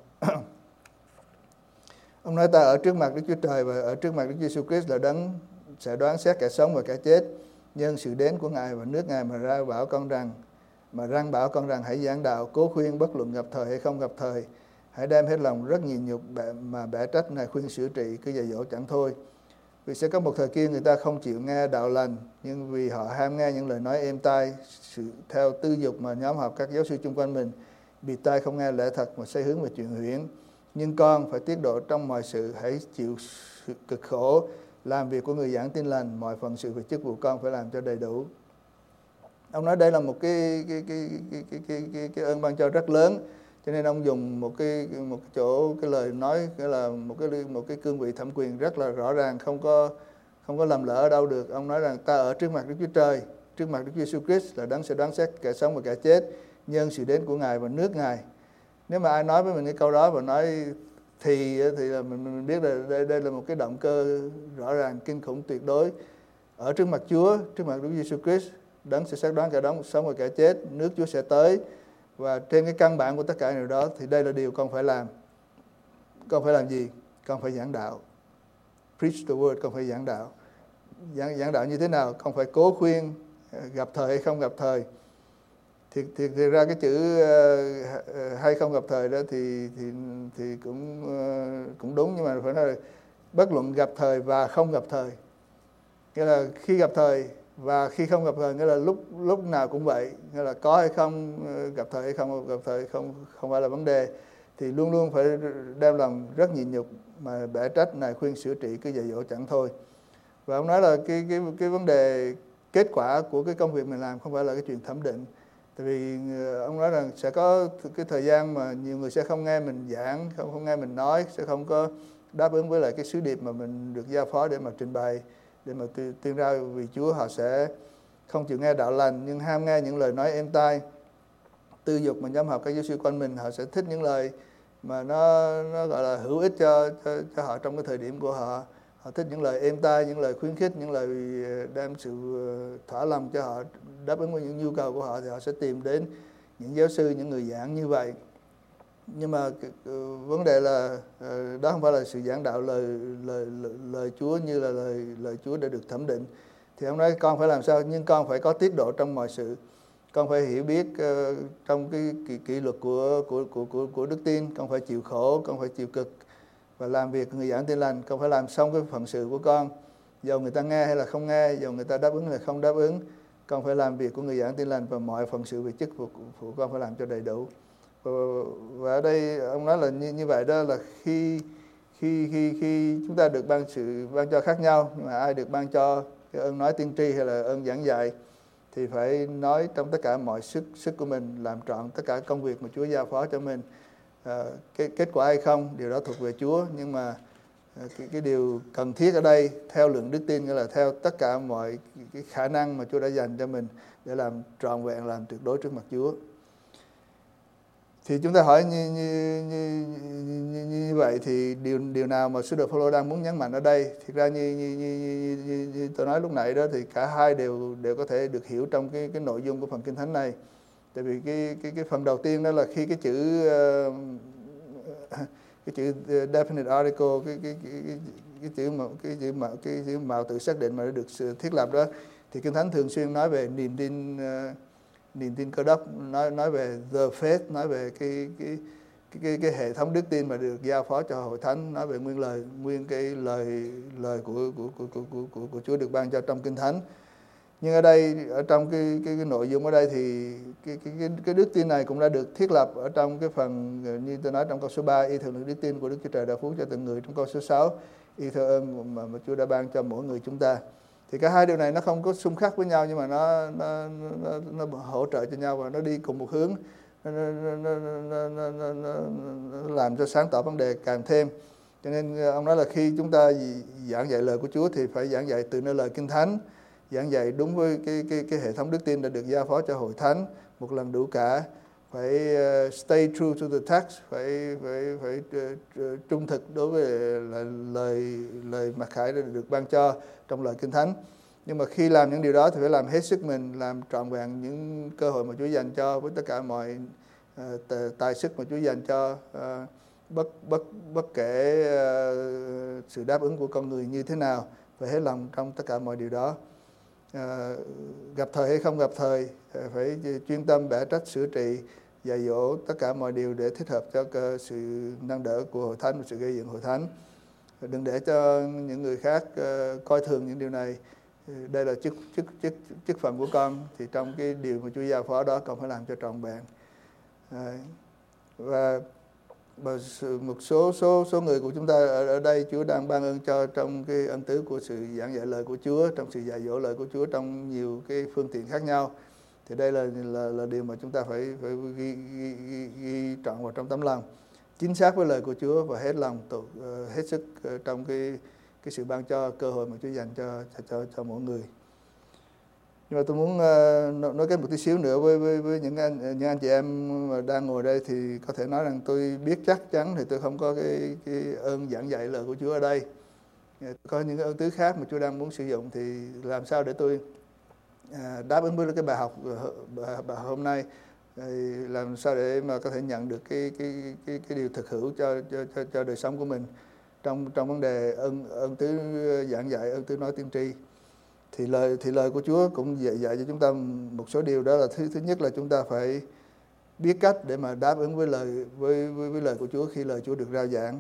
Ông nói ta ở trước mặt Đức Chúa Trời và ở trước mặt Đức Giêsu Christ là đấng sẽ đoán xét kẻ sống và kẻ chết, nhân sự đến của Ngài và nước Ngài mà răng bảo con rằng hãy giảng đạo, cố khuyên bất luận gặp thời hay không gặp thời, hãy đem hết lòng rất nhịn nhục mà bẻ trách này khuyên sửa trị, cứ dạy dỗ chẳng thôi. Vì sẽ có một thời kia người ta không chịu nghe đạo lành, nhưng vì họ ham nghe những lời nói êm tai, sự theo tư dục mà nhóm họp các giáo sư chung quanh mình, bịt tai không nghe lẽ thật mà xây hướng về chuyện huyễn. Nhưng con phải tiết độ trong mọi sự, hãy chịu sự cực khổ, làm việc của người giảng tin lành, mọi phận sự về chức vụ con phải làm cho đầy đủ. Ông nói đây là một cái ơn ban cho rất lớn Cho nên ông dùng một cái chỗ cái lời nói nghĩa là một cái cương vị thẩm quyền rất là rõ ràng, không có lầm lỡ ở đâu được. Ông nói rằng ta ở trước mặt Đức Chúa Trời, trước mặt Đức Chúa Giêsu Christ là đấng sẽ đoán xét kẻ sống và kẻ chết nhân sự đến của Ngài và nước Ngài. Nếu mà ai nói với mình cái câu đó và nói thì là mình biết là đây là một cái động cơ rõ ràng, kinh khủng, tuyệt đối. Ở trước mặt Chúa, trước mặt Đức Chúa Giêsu Christ, đấng sẽ xét đoán kẻ sống và kẻ chết, nước Chúa sẽ tới. Và trên cái căn bản của tất cả điều đó thì đây là điều con phải làm. Con phải làm gì? Con phải giảng đạo. Preach the word, con phải giảng đạo. Giảng đạo như thế nào? Con phải cố khuyên, gặp thời hay không gặp thời. Thì ra cái chữ hay không gặp thời đó thì cũng đúng, nhưng mà phải nói là bất luận gặp thời và không gặp thời. Nghĩa là khi gặp thời và khi không gặp thời, nghĩa là lúc nào cũng vậy, nghĩa là có hay không gặp thời hay không gặp thời không phải là vấn đề. Thì luôn luôn phải đem lòng rất nhịn nhục mà bẻ trách, nài khuyên, sửa trị, cứ dạy dỗ chẳng thôi. Và ông nói là cái vấn đề kết quả của cái công việc mình làm không phải là cái chuyện thẩm định. Tại vì ông nói rằng sẽ có cái thời gian mà nhiều người sẽ không nghe mình giảng, không nghe mình nói, sẽ không có đáp ứng với lại cái sứ điệp mà mình được giao phó để mà trình bày, để mà tuyên ra vì Chúa. Họ sẽ không chịu nghe đạo lành, nhưng ham nghe những lời nói êm tai, tư dục mà nhóm học các giáo sư quanh mình. Họ sẽ thích những lời mà nó gọi là hữu ích cho họ trong cái thời điểm của họ. Họ thích những lời êm tai, những lời khuyến khích, những lời đem sự thỏa lòng cho họ, đáp ứng với những nhu cầu của họ, thì họ sẽ tìm đến những giáo sư, những người giảng như vậy. Nhưng mà vấn đề là đó không phải là sự giảng đạo lời Chúa như là lời Chúa đã được thẩm định. Thì ông nói con phải làm sao? Nhưng con phải có tiết độ trong mọi sự. Con phải hiểu biết trong cái kỷ luật của đức tin. Con phải chịu khổ, con phải chịu cực và làm việc người giảng tin lành. Con phải làm xong cái phận sự của con, dầu người ta nghe hay là không nghe, dầu người ta đáp ứng hay là không đáp ứng. Con phải làm việc của người giảng tin lành và mọi phận sự việc chức của con phải làm cho đầy đủ. Và ở đây ông nói là như vậy đó, là khi chúng ta được ban cho khác nhau, nhưng mà ai được ban cho cái ơn nói tiên tri hay là ơn giảng dạy thì phải nói trong tất cả mọi sức của mình, làm trọn tất cả công việc mà Chúa giao phó cho mình. Cái kết quả hay không, điều đó thuộc về Chúa, nhưng mà cái điều cần thiết ở đây theo lượng đức tin, nghĩa là theo tất cả mọi cái khả năng mà Chúa đã dành cho mình để làm trọn vẹn, làm tuyệt đối trước mặt Chúa. Thì chúng ta hỏi như vậy thì điều nào mà sứ đồ Phaolô đang muốn nhấn mạnh ở đây? Thực ra như tôi nói lúc nãy đó, thì cả hai đều có thể được hiểu trong cái nội dung của phần Kinh Thánh này. Tại vì cái phần đầu tiên đó là khi cái chữ definite article, cái chữ mạo tự xác định mà đã được thiết lập đó, thì Kinh Thánh thường xuyên nói về niềm tin Cơ Đốc, nói về the faith, nói về cái hệ thống đức tin mà được giao phó cho hội thánh, nói về nguyên cái lời của Chúa được ban cho trong Kinh Thánh. Nhưng ở đây, ở trong cái nội dung ở đây thì cái đức tin này cũng đã được thiết lập ở trong cái phần như tôi nói trong câu số 3, y theo lượng đức tin của Đức Chúa Trời đã phú cho từng người, trong câu số 6, y theo ơn mà Chúa đã ban cho mỗi người chúng ta. Thì cả hai điều này nó không có xung khắc với nhau, nhưng mà nó hỗ trợ cho nhau và nó đi cùng một hướng, nó làm cho sáng tỏ vấn đề càng thêm. Cho nên ông nói là khi chúng ta giảng dạy lời của Chúa thì phải giảng dạy từ nơi lời Kinh Thánh, giảng dạy đúng với cái hệ thống đức tin đã được giao phó cho hội thánh một lần đủ cả, phải stay true to the text, phải trung thực đối với lời mặc khải đã được ban cho trong lời Kinh Thánh. Nhưng mà khi làm những điều đó thì phải làm hết sức mình, làm trọn vẹn những cơ hội mà Chúa dành cho, với tất cả mọi tài sức mà Chúa dành cho, bất kể sự đáp ứng của con người như thế nào, phải hết lòng trong tất cả mọi điều đó. Gặp thời hay không gặp thời, phải chuyên tâm bẻ trách, sửa trị, dạy dỗ tất cả mọi điều để thích hợp cho sự nâng đỡ của hội thánh và sự gây dựng hội thánh. Đừng để cho những người khác coi thường những điều này. Đây là chức phận của con, thì trong cái điều mà Chúa giao phó đó con phải làm cho trọn vẹn. Và một số người của chúng ta ở đây Chúa đang ban ơn cho trong cái ân tứ của sự giảng dạy lời của Chúa, trong sự dạy dỗ lời của Chúa trong nhiều cái phương tiện khác nhau. Thì đây là điều mà chúng ta phải ghi trọn vào trong tấm lòng, chính xác với lời của Chúa và hết lòng hết sức trong cái sự ban cho cơ hội mà Chúa dành cho mỗi người. Nhưng mà tôi muốn nói kết một tí xíu nữa với những anh chị em mà đang ngồi đây, thì có thể nói rằng tôi biết chắc chắn thì tôi không có cái ơn giảng dạy lời của Chúa ở đây. Có những cái ơn tứ khác mà Chúa đang muốn sử dụng, thì làm sao để tôi đáp ứng với cái bài học hôm nay, làm sao để mà có thể nhận được cái điều thực hữu cho đời sống của mình trong vấn đề ơn tứ giảng dạy, ơn tứ nói tiên tri. Thì lời của Chúa cũng dạy cho chúng ta một số điều, đó là thứ nhất là chúng ta phải biết cách để mà đáp ứng với lời của Chúa khi lời Chúa được rao giảng.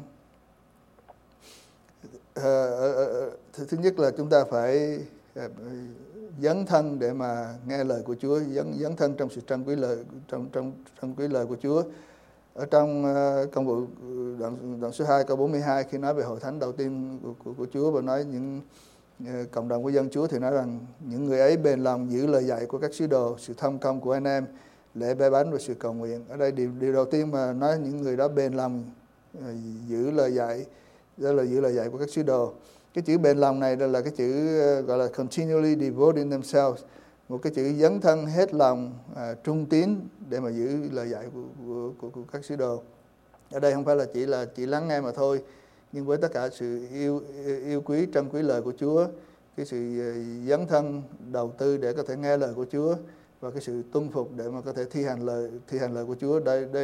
Thứ nhất là chúng ta phải dấn thân để mà nghe lời của Chúa, dấn thân trong sự trân quý lời của Chúa. Ở trong công vụ đoạn số 2 câu 42, khi nói về hội thánh đầu tiên của Chúa và nói những cộng đồng của dân Chúa, thì nói rằng những người ấy bền lòng giữ lời dạy của các sứ đồ, sự thông công của anh em, lễ bẻ bánh và sự cầu nguyện. Ở đây điều đầu tiên mà nói những người đó bền lòng giữ lời dạy, đó là giữ lời dạy của các sứ đồ. Cái chữ bền lòng này là cái chữ gọi là continually devoting themselves, một cái chữ dấn thân hết lòng, trung tín để mà giữ lời dạy của các sứ đồ. Ở đây không phải là chỉ lắng nghe mà thôi, nhưng với tất cả sự yêu quý, trân quý lời của Chúa, cái sự dấn thân đầu tư để có thể nghe lời của Chúa, và cái sự tuân phục để mà có thể thi hành lời của Chúa.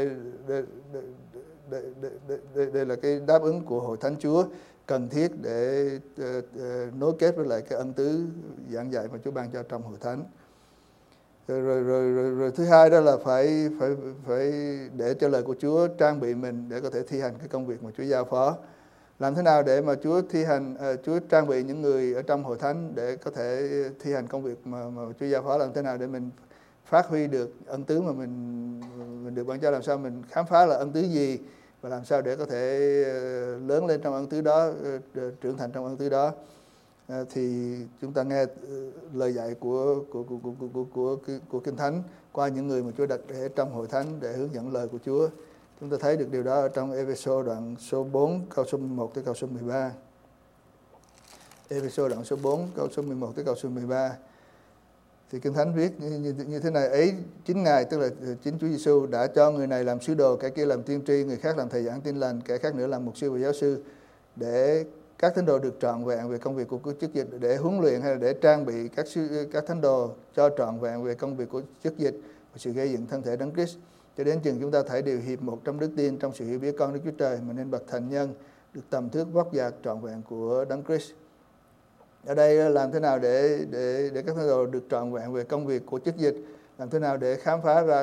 Đây là cái đáp ứng của hội thánh Chúa cần thiết để nối kết với lại cái ân tứ giảng dạy mà Chúa ban cho trong hội thánh. Rồi thứ hai đó là phải để cho lời của Chúa trang bị mình để có thể thi hành cái công việc mà Chúa giao phó. Làm thế nào để mà Chúa trang bị những người ở trong hội thánh để có thể thi hành công việc mà Chúa giao phó? Làm thế nào để mình phát huy được ân tứ mà mình được ban cho? Làm sao mình khám phá là ân tứ gì, và làm sao để có thể lớn lên trong ân tứ đó, trưởng thành trong ân tứ đó? Thì chúng ta nghe lời dạy của Kinh Thánh qua những người mà Chúa đặt để trong hội thánh để hướng dẫn lời của Chúa. Chúng ta thấy được điều đó ở trong Ê-phê-sô đoạn số 4 câu số 11 tới câu số 13. Ê-phê-sô đoạn số 4 câu số 11 tới câu số 13. Thì Kinh Thánh viết như thế này: ấy chính Ngài, tức là chính Chúa Giêsu, đã cho người này làm sứ đồ, kẻ kia làm tiên tri, người khác làm thầy giảng tin lành, kẻ khác nữa làm mục sư và giáo sư, để các thánh đồ được trọn vẹn về công việc của chức dịch, để huấn luyện hay là để trang bị các thánh đồ cho trọn vẹn về công việc của chức dịch và sự gây dựng thân thể Đấng Christ, cho đến chừng chúng ta thể đều hiệp một trong đức tin, trong sự hiểu biết con Đức Chúa Trời, mà nên bậc thành nhân, được tầm thước vóc dạc trọn vẹn của Đấng Christ. Ở đây làm thế nào để các thánh đồ được trọn vẹn về công việc của chức dịch, làm thế nào để khám phá ra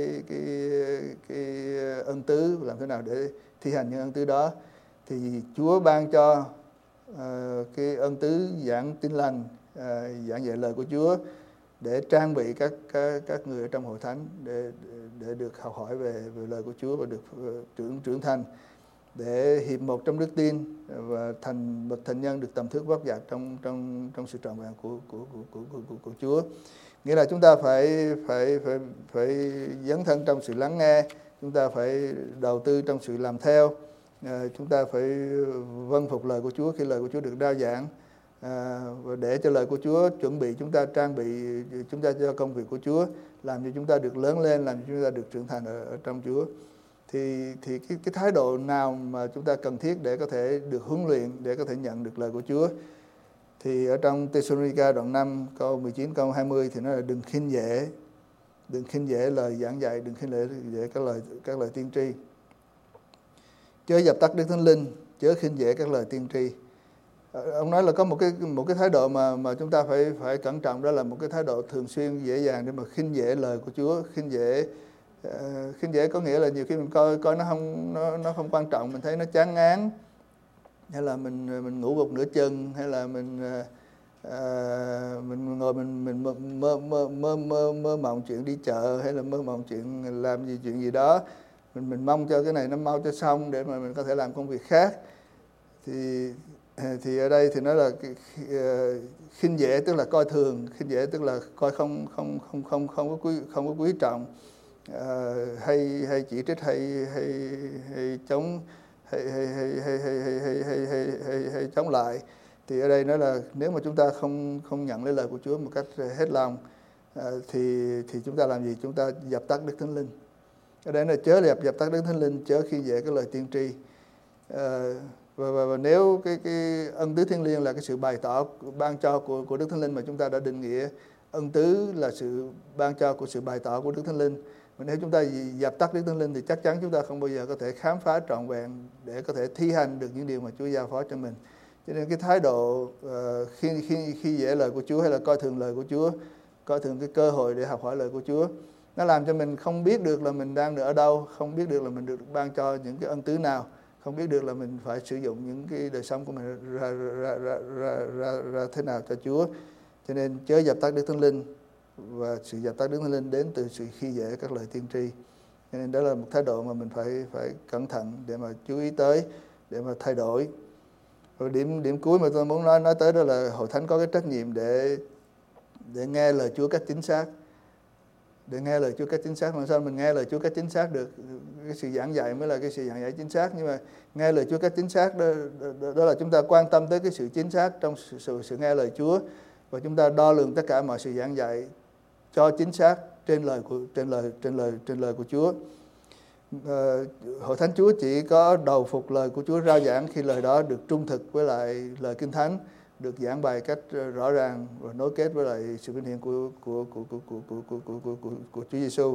cái ân tứ, làm thế nào để thi hành những ân tứ đó? Thì Chúa ban cho cái ân tứ giảng tin lành, giảng dạy lời của Chúa, để trang bị các người ở trong hội thánh để được học hỏi về lời của Chúa và được trưởng thành, để hiệp một trong đức tin và thành bậc thành nhân, được tầm thước vóc dạc trong sự trọn vẹn của Chúa. Nghĩa là chúng ta phải dấn thân trong sự lắng nghe, chúng ta phải đầu tư trong sự làm theo, chúng ta phải vâng phục lời của Chúa khi lời của Chúa được rao giảng, và để cho lời của Chúa chuẩn bị chúng ta, trang bị chúng ta cho công việc của Chúa, làm cho chúng ta được lớn lên, làm cho chúng ta được trưởng thành ở trong Chúa. Thì cái thái độ nào mà chúng ta cần thiết để có thể được huấn luyện, để có thể nhận được lời của Chúa? Thì ở trong Thê-sô-ni-ca đoạn 5 câu 19 câu 20 thì nói là đừng khinh dễ lời giảng dạy, đừng khinh dễ các lời tiên tri, chớ dập tắt Đức Thánh Linh, chớ khinh dễ các lời tiên tri. Ông nói là có một cái thái độ mà chúng ta phải cẩn trọng, đó là một cái thái độ thường xuyên dễ dàng để mà khinh dễ lời của Chúa. Khinh dễ có nghĩa là nhiều khi mình coi nó không quan trọng, mình thấy nó chán ngán, hay là mình ngủ gục nửa chừng, hay là mình ngồi mình mơ mộng chuyện đi chợ, hay là mơ mộng chuyện làm chuyện gì đó, mình mong cho cái này nó mau cho xong để mà mình có thể làm công việc khác. Thì thì ở đây thì nói là khinh dễ tức là coi thường, khinh dễ tức là coi không có quý trọng, hay chỉ trích hay chống hay chống lại. Thì ở đây nói là nếu mà chúng ta không nhận lấy lời của Chúa một cách hết lòng, thì chúng ta làm gì? Chúng ta dập tắt Đức Thánh Linh. Ở đây là chớ dập tắt Đức Thánh Linh, chớ khi dễ cái lời tiên tri. Và nếu cái ân tứ thiêng liêng là cái sự bày tỏ ban cho của Đức Thánh Linh mà chúng ta đã định nghĩa ân tứ là sự ban cho của sự bày tỏ của Đức Thánh Linh. Mà nếu chúng ta dập tắt Đức Thánh Linh thì chắc chắn chúng ta không bao giờ có thể khám phá trọn vẹn để có thể thi hành được những điều mà Chúa giao phó cho mình. Cho nên cái thái độ khi dễ lời của Chúa hay là coi thường lời của Chúa, coi thường cái cơ hội để học hỏi lời của Chúa, nó làm cho mình không biết được là mình đang ở đâu, không biết được là mình được ban cho những cái ân tứ nào, không biết được là mình phải sử dụng những cái đời sống của mình ra thế nào cho Chúa. Cho nên chớ dập tắt Đức Thánh Linh, và sự dập tắt Đức Thánh Linh đến từ sự khi dễ các lời tiên tri. Cho nên đó là một thái độ mà mình phải cẩn thận để mà chú ý tới, để mà thay đổi. Rồi điểm cuối mà tôi muốn nói tới đó là hội thánh có cái trách nhiệm để nghe lời Chúa cách chính xác. Để nghe lời Chúa cách chính xác. Làm sao mình nghe lời Chúa cách chính xác được? Cái sự giảng dạy mới là cái sự giảng dạy chính xác. Nhưng mà nghe lời Chúa cách chính xác đó là chúng ta quan tâm tới cái sự chính xác trong sự nghe lời Chúa, và chúng ta đo lường tất cả mọi sự giảng dạy cho chính xác trên lời của Chúa. Hội thánh Chúa chỉ có đầu phục lời của Chúa rao giảng khi lời đó được trung thực với lại lời Kinh Thánh, được giảng bài cách rõ ràng và nối kết với lại sự vinh hiển của Chúa Giêsu.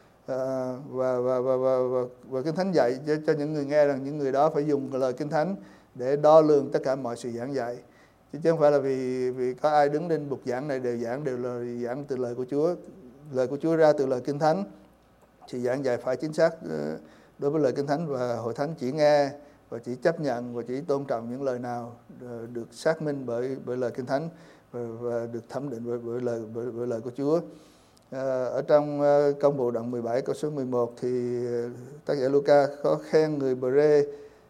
Và Kinh Thánh dạy cho những người nghe rằng những người đó phải dùng lời Kinh Thánh để đo lường tất cả mọi sự giảng dạy, chứ không phải là vì có ai đứng lên bục giảng này đều là giảng từ lời của Chúa. Lời của Chúa ra từ lời Kinh Thánh, sự giảng dạy phải chính xác đối với lời Kinh Thánh, và hội thánh chỉ nghe và chỉ chấp nhận và chỉ tôn trọng những lời nào được xác minh bởi lời Kinh Thánh và được thẩm định bởi lời của Chúa. Ở trong Công vụ đoạn 17 câu số 11 thì tác giả Luca có khen người Bê-rê,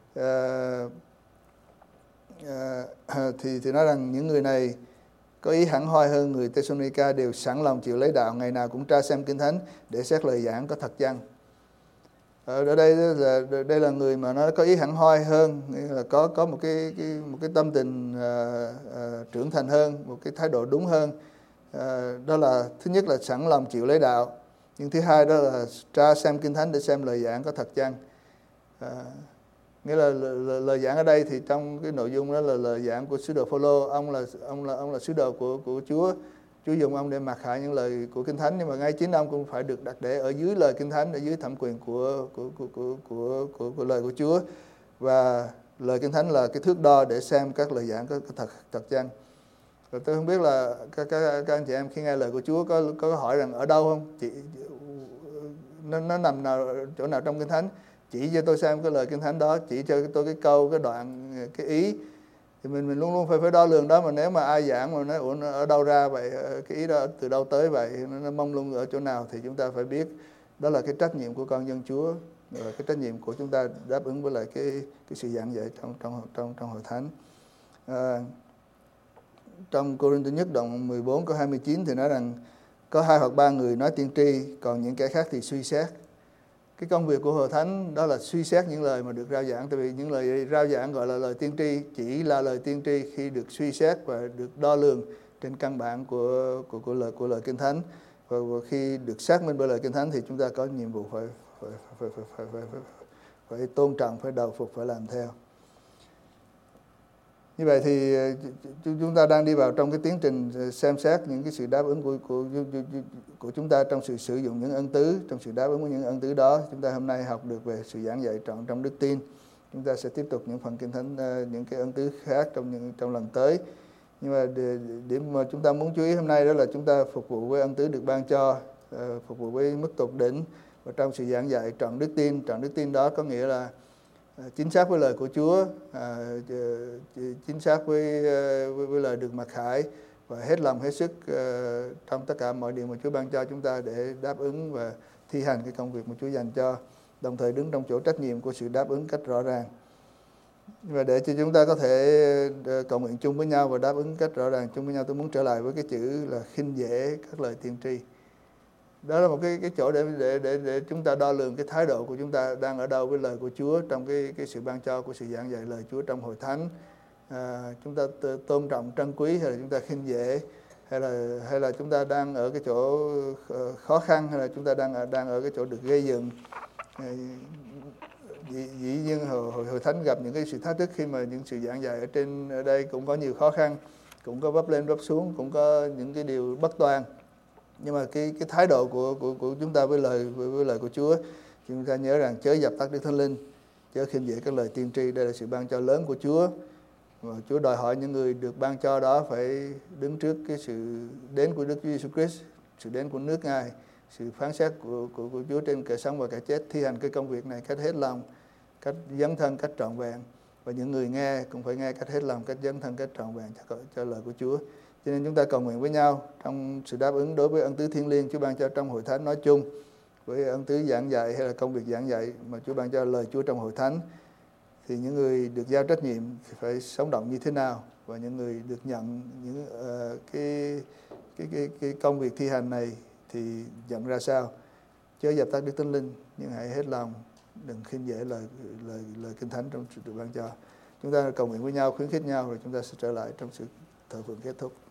thì nói rằng những người này có ý hẳn hoi hơn người Thessalonica, đều sẵn lòng chịu lấy đạo, ngày nào cũng tra xem Kinh Thánh để xét lời giảng có thật chăng. Ở đây là người mà nó có ý hẳn hoi hơn, nghĩa là có một cái tâm tình trưởng thành hơn, một cái thái độ đúng hơn. Đó là thứ nhất là sẵn lòng chịu lấy đạo, nhưng thứ hai đó là tra xem Kinh Thánh để xem lời giảng có thật chăng. Nghĩa là lời giảng ở đây thì trong cái nội dung đó là lời giảng của sứ đồ Phô-lô. Ông là sứ đồ của Chúa. Chúa dùng ông để mặc khải những lời của Kinh Thánh, nhưng mà ngay chính ông cũng phải được đặt để ở dưới lời Kinh Thánh, ở dưới thẩm quyền của lời của Chúa. Và lời Kinh Thánh là cái thước đo để xem các lời giảng có thật chăng. Rồi tôi không biết là các anh chị em khi nghe lời của Chúa có hỏi rằng ở đâu không? Nó nằm chỗ nào trong Kinh Thánh? Chỉ cho tôi xem cái lời Kinh Thánh đó, chỉ cho tôi cái câu, cái đoạn, cái ý. Thì mình luôn luôn phải đo lường đó. Mà nếu mà ai giảng mà nói nó ở đâu ra vậy, cái ý đó từ đâu tới vậy, nó mông lung ở chỗ nào, thì chúng ta phải biết đó là cái trách nhiệm của con dân Chúa, và cái trách nhiệm của chúng ta đáp ứng với lại cái sự giảng dạy trong hội thánh. Trong Cô-rinh-tô nhất đoạn 14 câu 29 thì nói rằng có 2 hoặc 3 người nói tiên tri, còn những kẻ khác thì suy xét. Cái công việc của hội thánh đó là suy xét những lời mà được rao giảng. Tại vì những lời rao giảng gọi là lời tiên tri chỉ là lời tiên tri khi được suy xét và được đo lường trên căn bản của lời Kinh Thánh. Và khi được xác minh bởi lời Kinh Thánh thì chúng ta có nhiệm vụ phải tôn trọng, phải đầu phục, phải làm theo. Như vậy thì chúng ta đang đi vào trong cái tiến trình xem xét những cái sự đáp ứng của chúng ta trong sự sử dụng những ân tứ, trong sự đáp ứng với những ân tứ đó. Chúng ta hôm nay học được về sự giảng dạy trọn trong đức tin. Chúng ta sẽ tiếp tục những phần Kinh Thánh, những cái ân tứ khác trong lần tới. Nhưng mà điểm mà chúng ta muốn chú ý hôm nay đó là chúng ta phục vụ với ân tứ được ban cho, phục vụ với mức tột đỉnh và trong sự giảng dạy trọn đức tin. Trọn đức tin đó có nghĩa là chính xác với lời của Chúa, chính xác với lời được mặc khải, và hết lòng hết sức trong tất cả mọi điều mà Chúa ban cho chúng ta để đáp ứng và thi hành cái công việc mà Chúa dành cho, đồng thời đứng trong chỗ trách nhiệm của sự đáp ứng cách rõ ràng. Và để cho chúng ta có thể cầu nguyện chung với nhau và đáp ứng cách rõ ràng chung với nhau, tôi muốn trở lại với cái chữ là khinh dễ các lời tiên tri. Đó là một cái chỗ để chúng ta đo lường cái thái độ của chúng ta đang ở đâu với lời của Chúa trong cái sự ban cho của sự giảng dạy lời Chúa trong hội thánh. Chúng ta tôn trọng trân quý hay là chúng ta khinh dễ, hay là chúng ta đang ở cái chỗ khó khăn, hay là chúng ta đang ở cái chỗ được gây dựng. Dĩ nhiên hội thánh gặp những cái sự thách thức khi mà những sự giảng dạy ở đây cũng có nhiều khó khăn, cũng có vấp lên vấp xuống, cũng có những cái điều bất toàn. Nhưng mà cái thái độ của chúng ta với lời của Chúa, chúng ta nhớ rằng chớ dập tắt Đức Thánh Linh, chớ khinh dễ các lời tiên tri. Đây là sự ban cho lớn của Chúa, và Chúa đòi hỏi những người được ban cho đó phải đứng trước cái sự đến của Đức Chúa Giêsu Christ, sự đến của nước Ngài, sự phán xét của Chúa trên kẻ sống và kẻ chết, thi hành cái công việc này cách hết lòng, cách dấn thân, cách trọn vẹn. Và những người nghe cũng phải nghe cách hết lòng, cách dấn thân, cách trọn vẹn cho lời của Chúa. Cho nên chúng ta cầu nguyện với nhau trong sự đáp ứng đối với ân tứ thiêng liêng Chúa ban cho trong hội thánh nói chung, với ân tứ giảng dạy hay là công việc giảng dạy mà Chúa ban cho lời Chúa trong hội thánh, thì những người được giao trách nhiệm phải sống động như thế nào, và những người được nhận những cái công việc thi hành này thì nhận ra sao. Chớ dập tắt Đức Thánh Linh, nhưng hãy hết lòng, đừng khinh dễ lời Kinh Thánh trong sự được ban cho. Chúng ta cầu nguyện với nhau, khuyến khích nhau, rồi chúng ta sẽ trở lại trong sự thờ phượng kết thúc.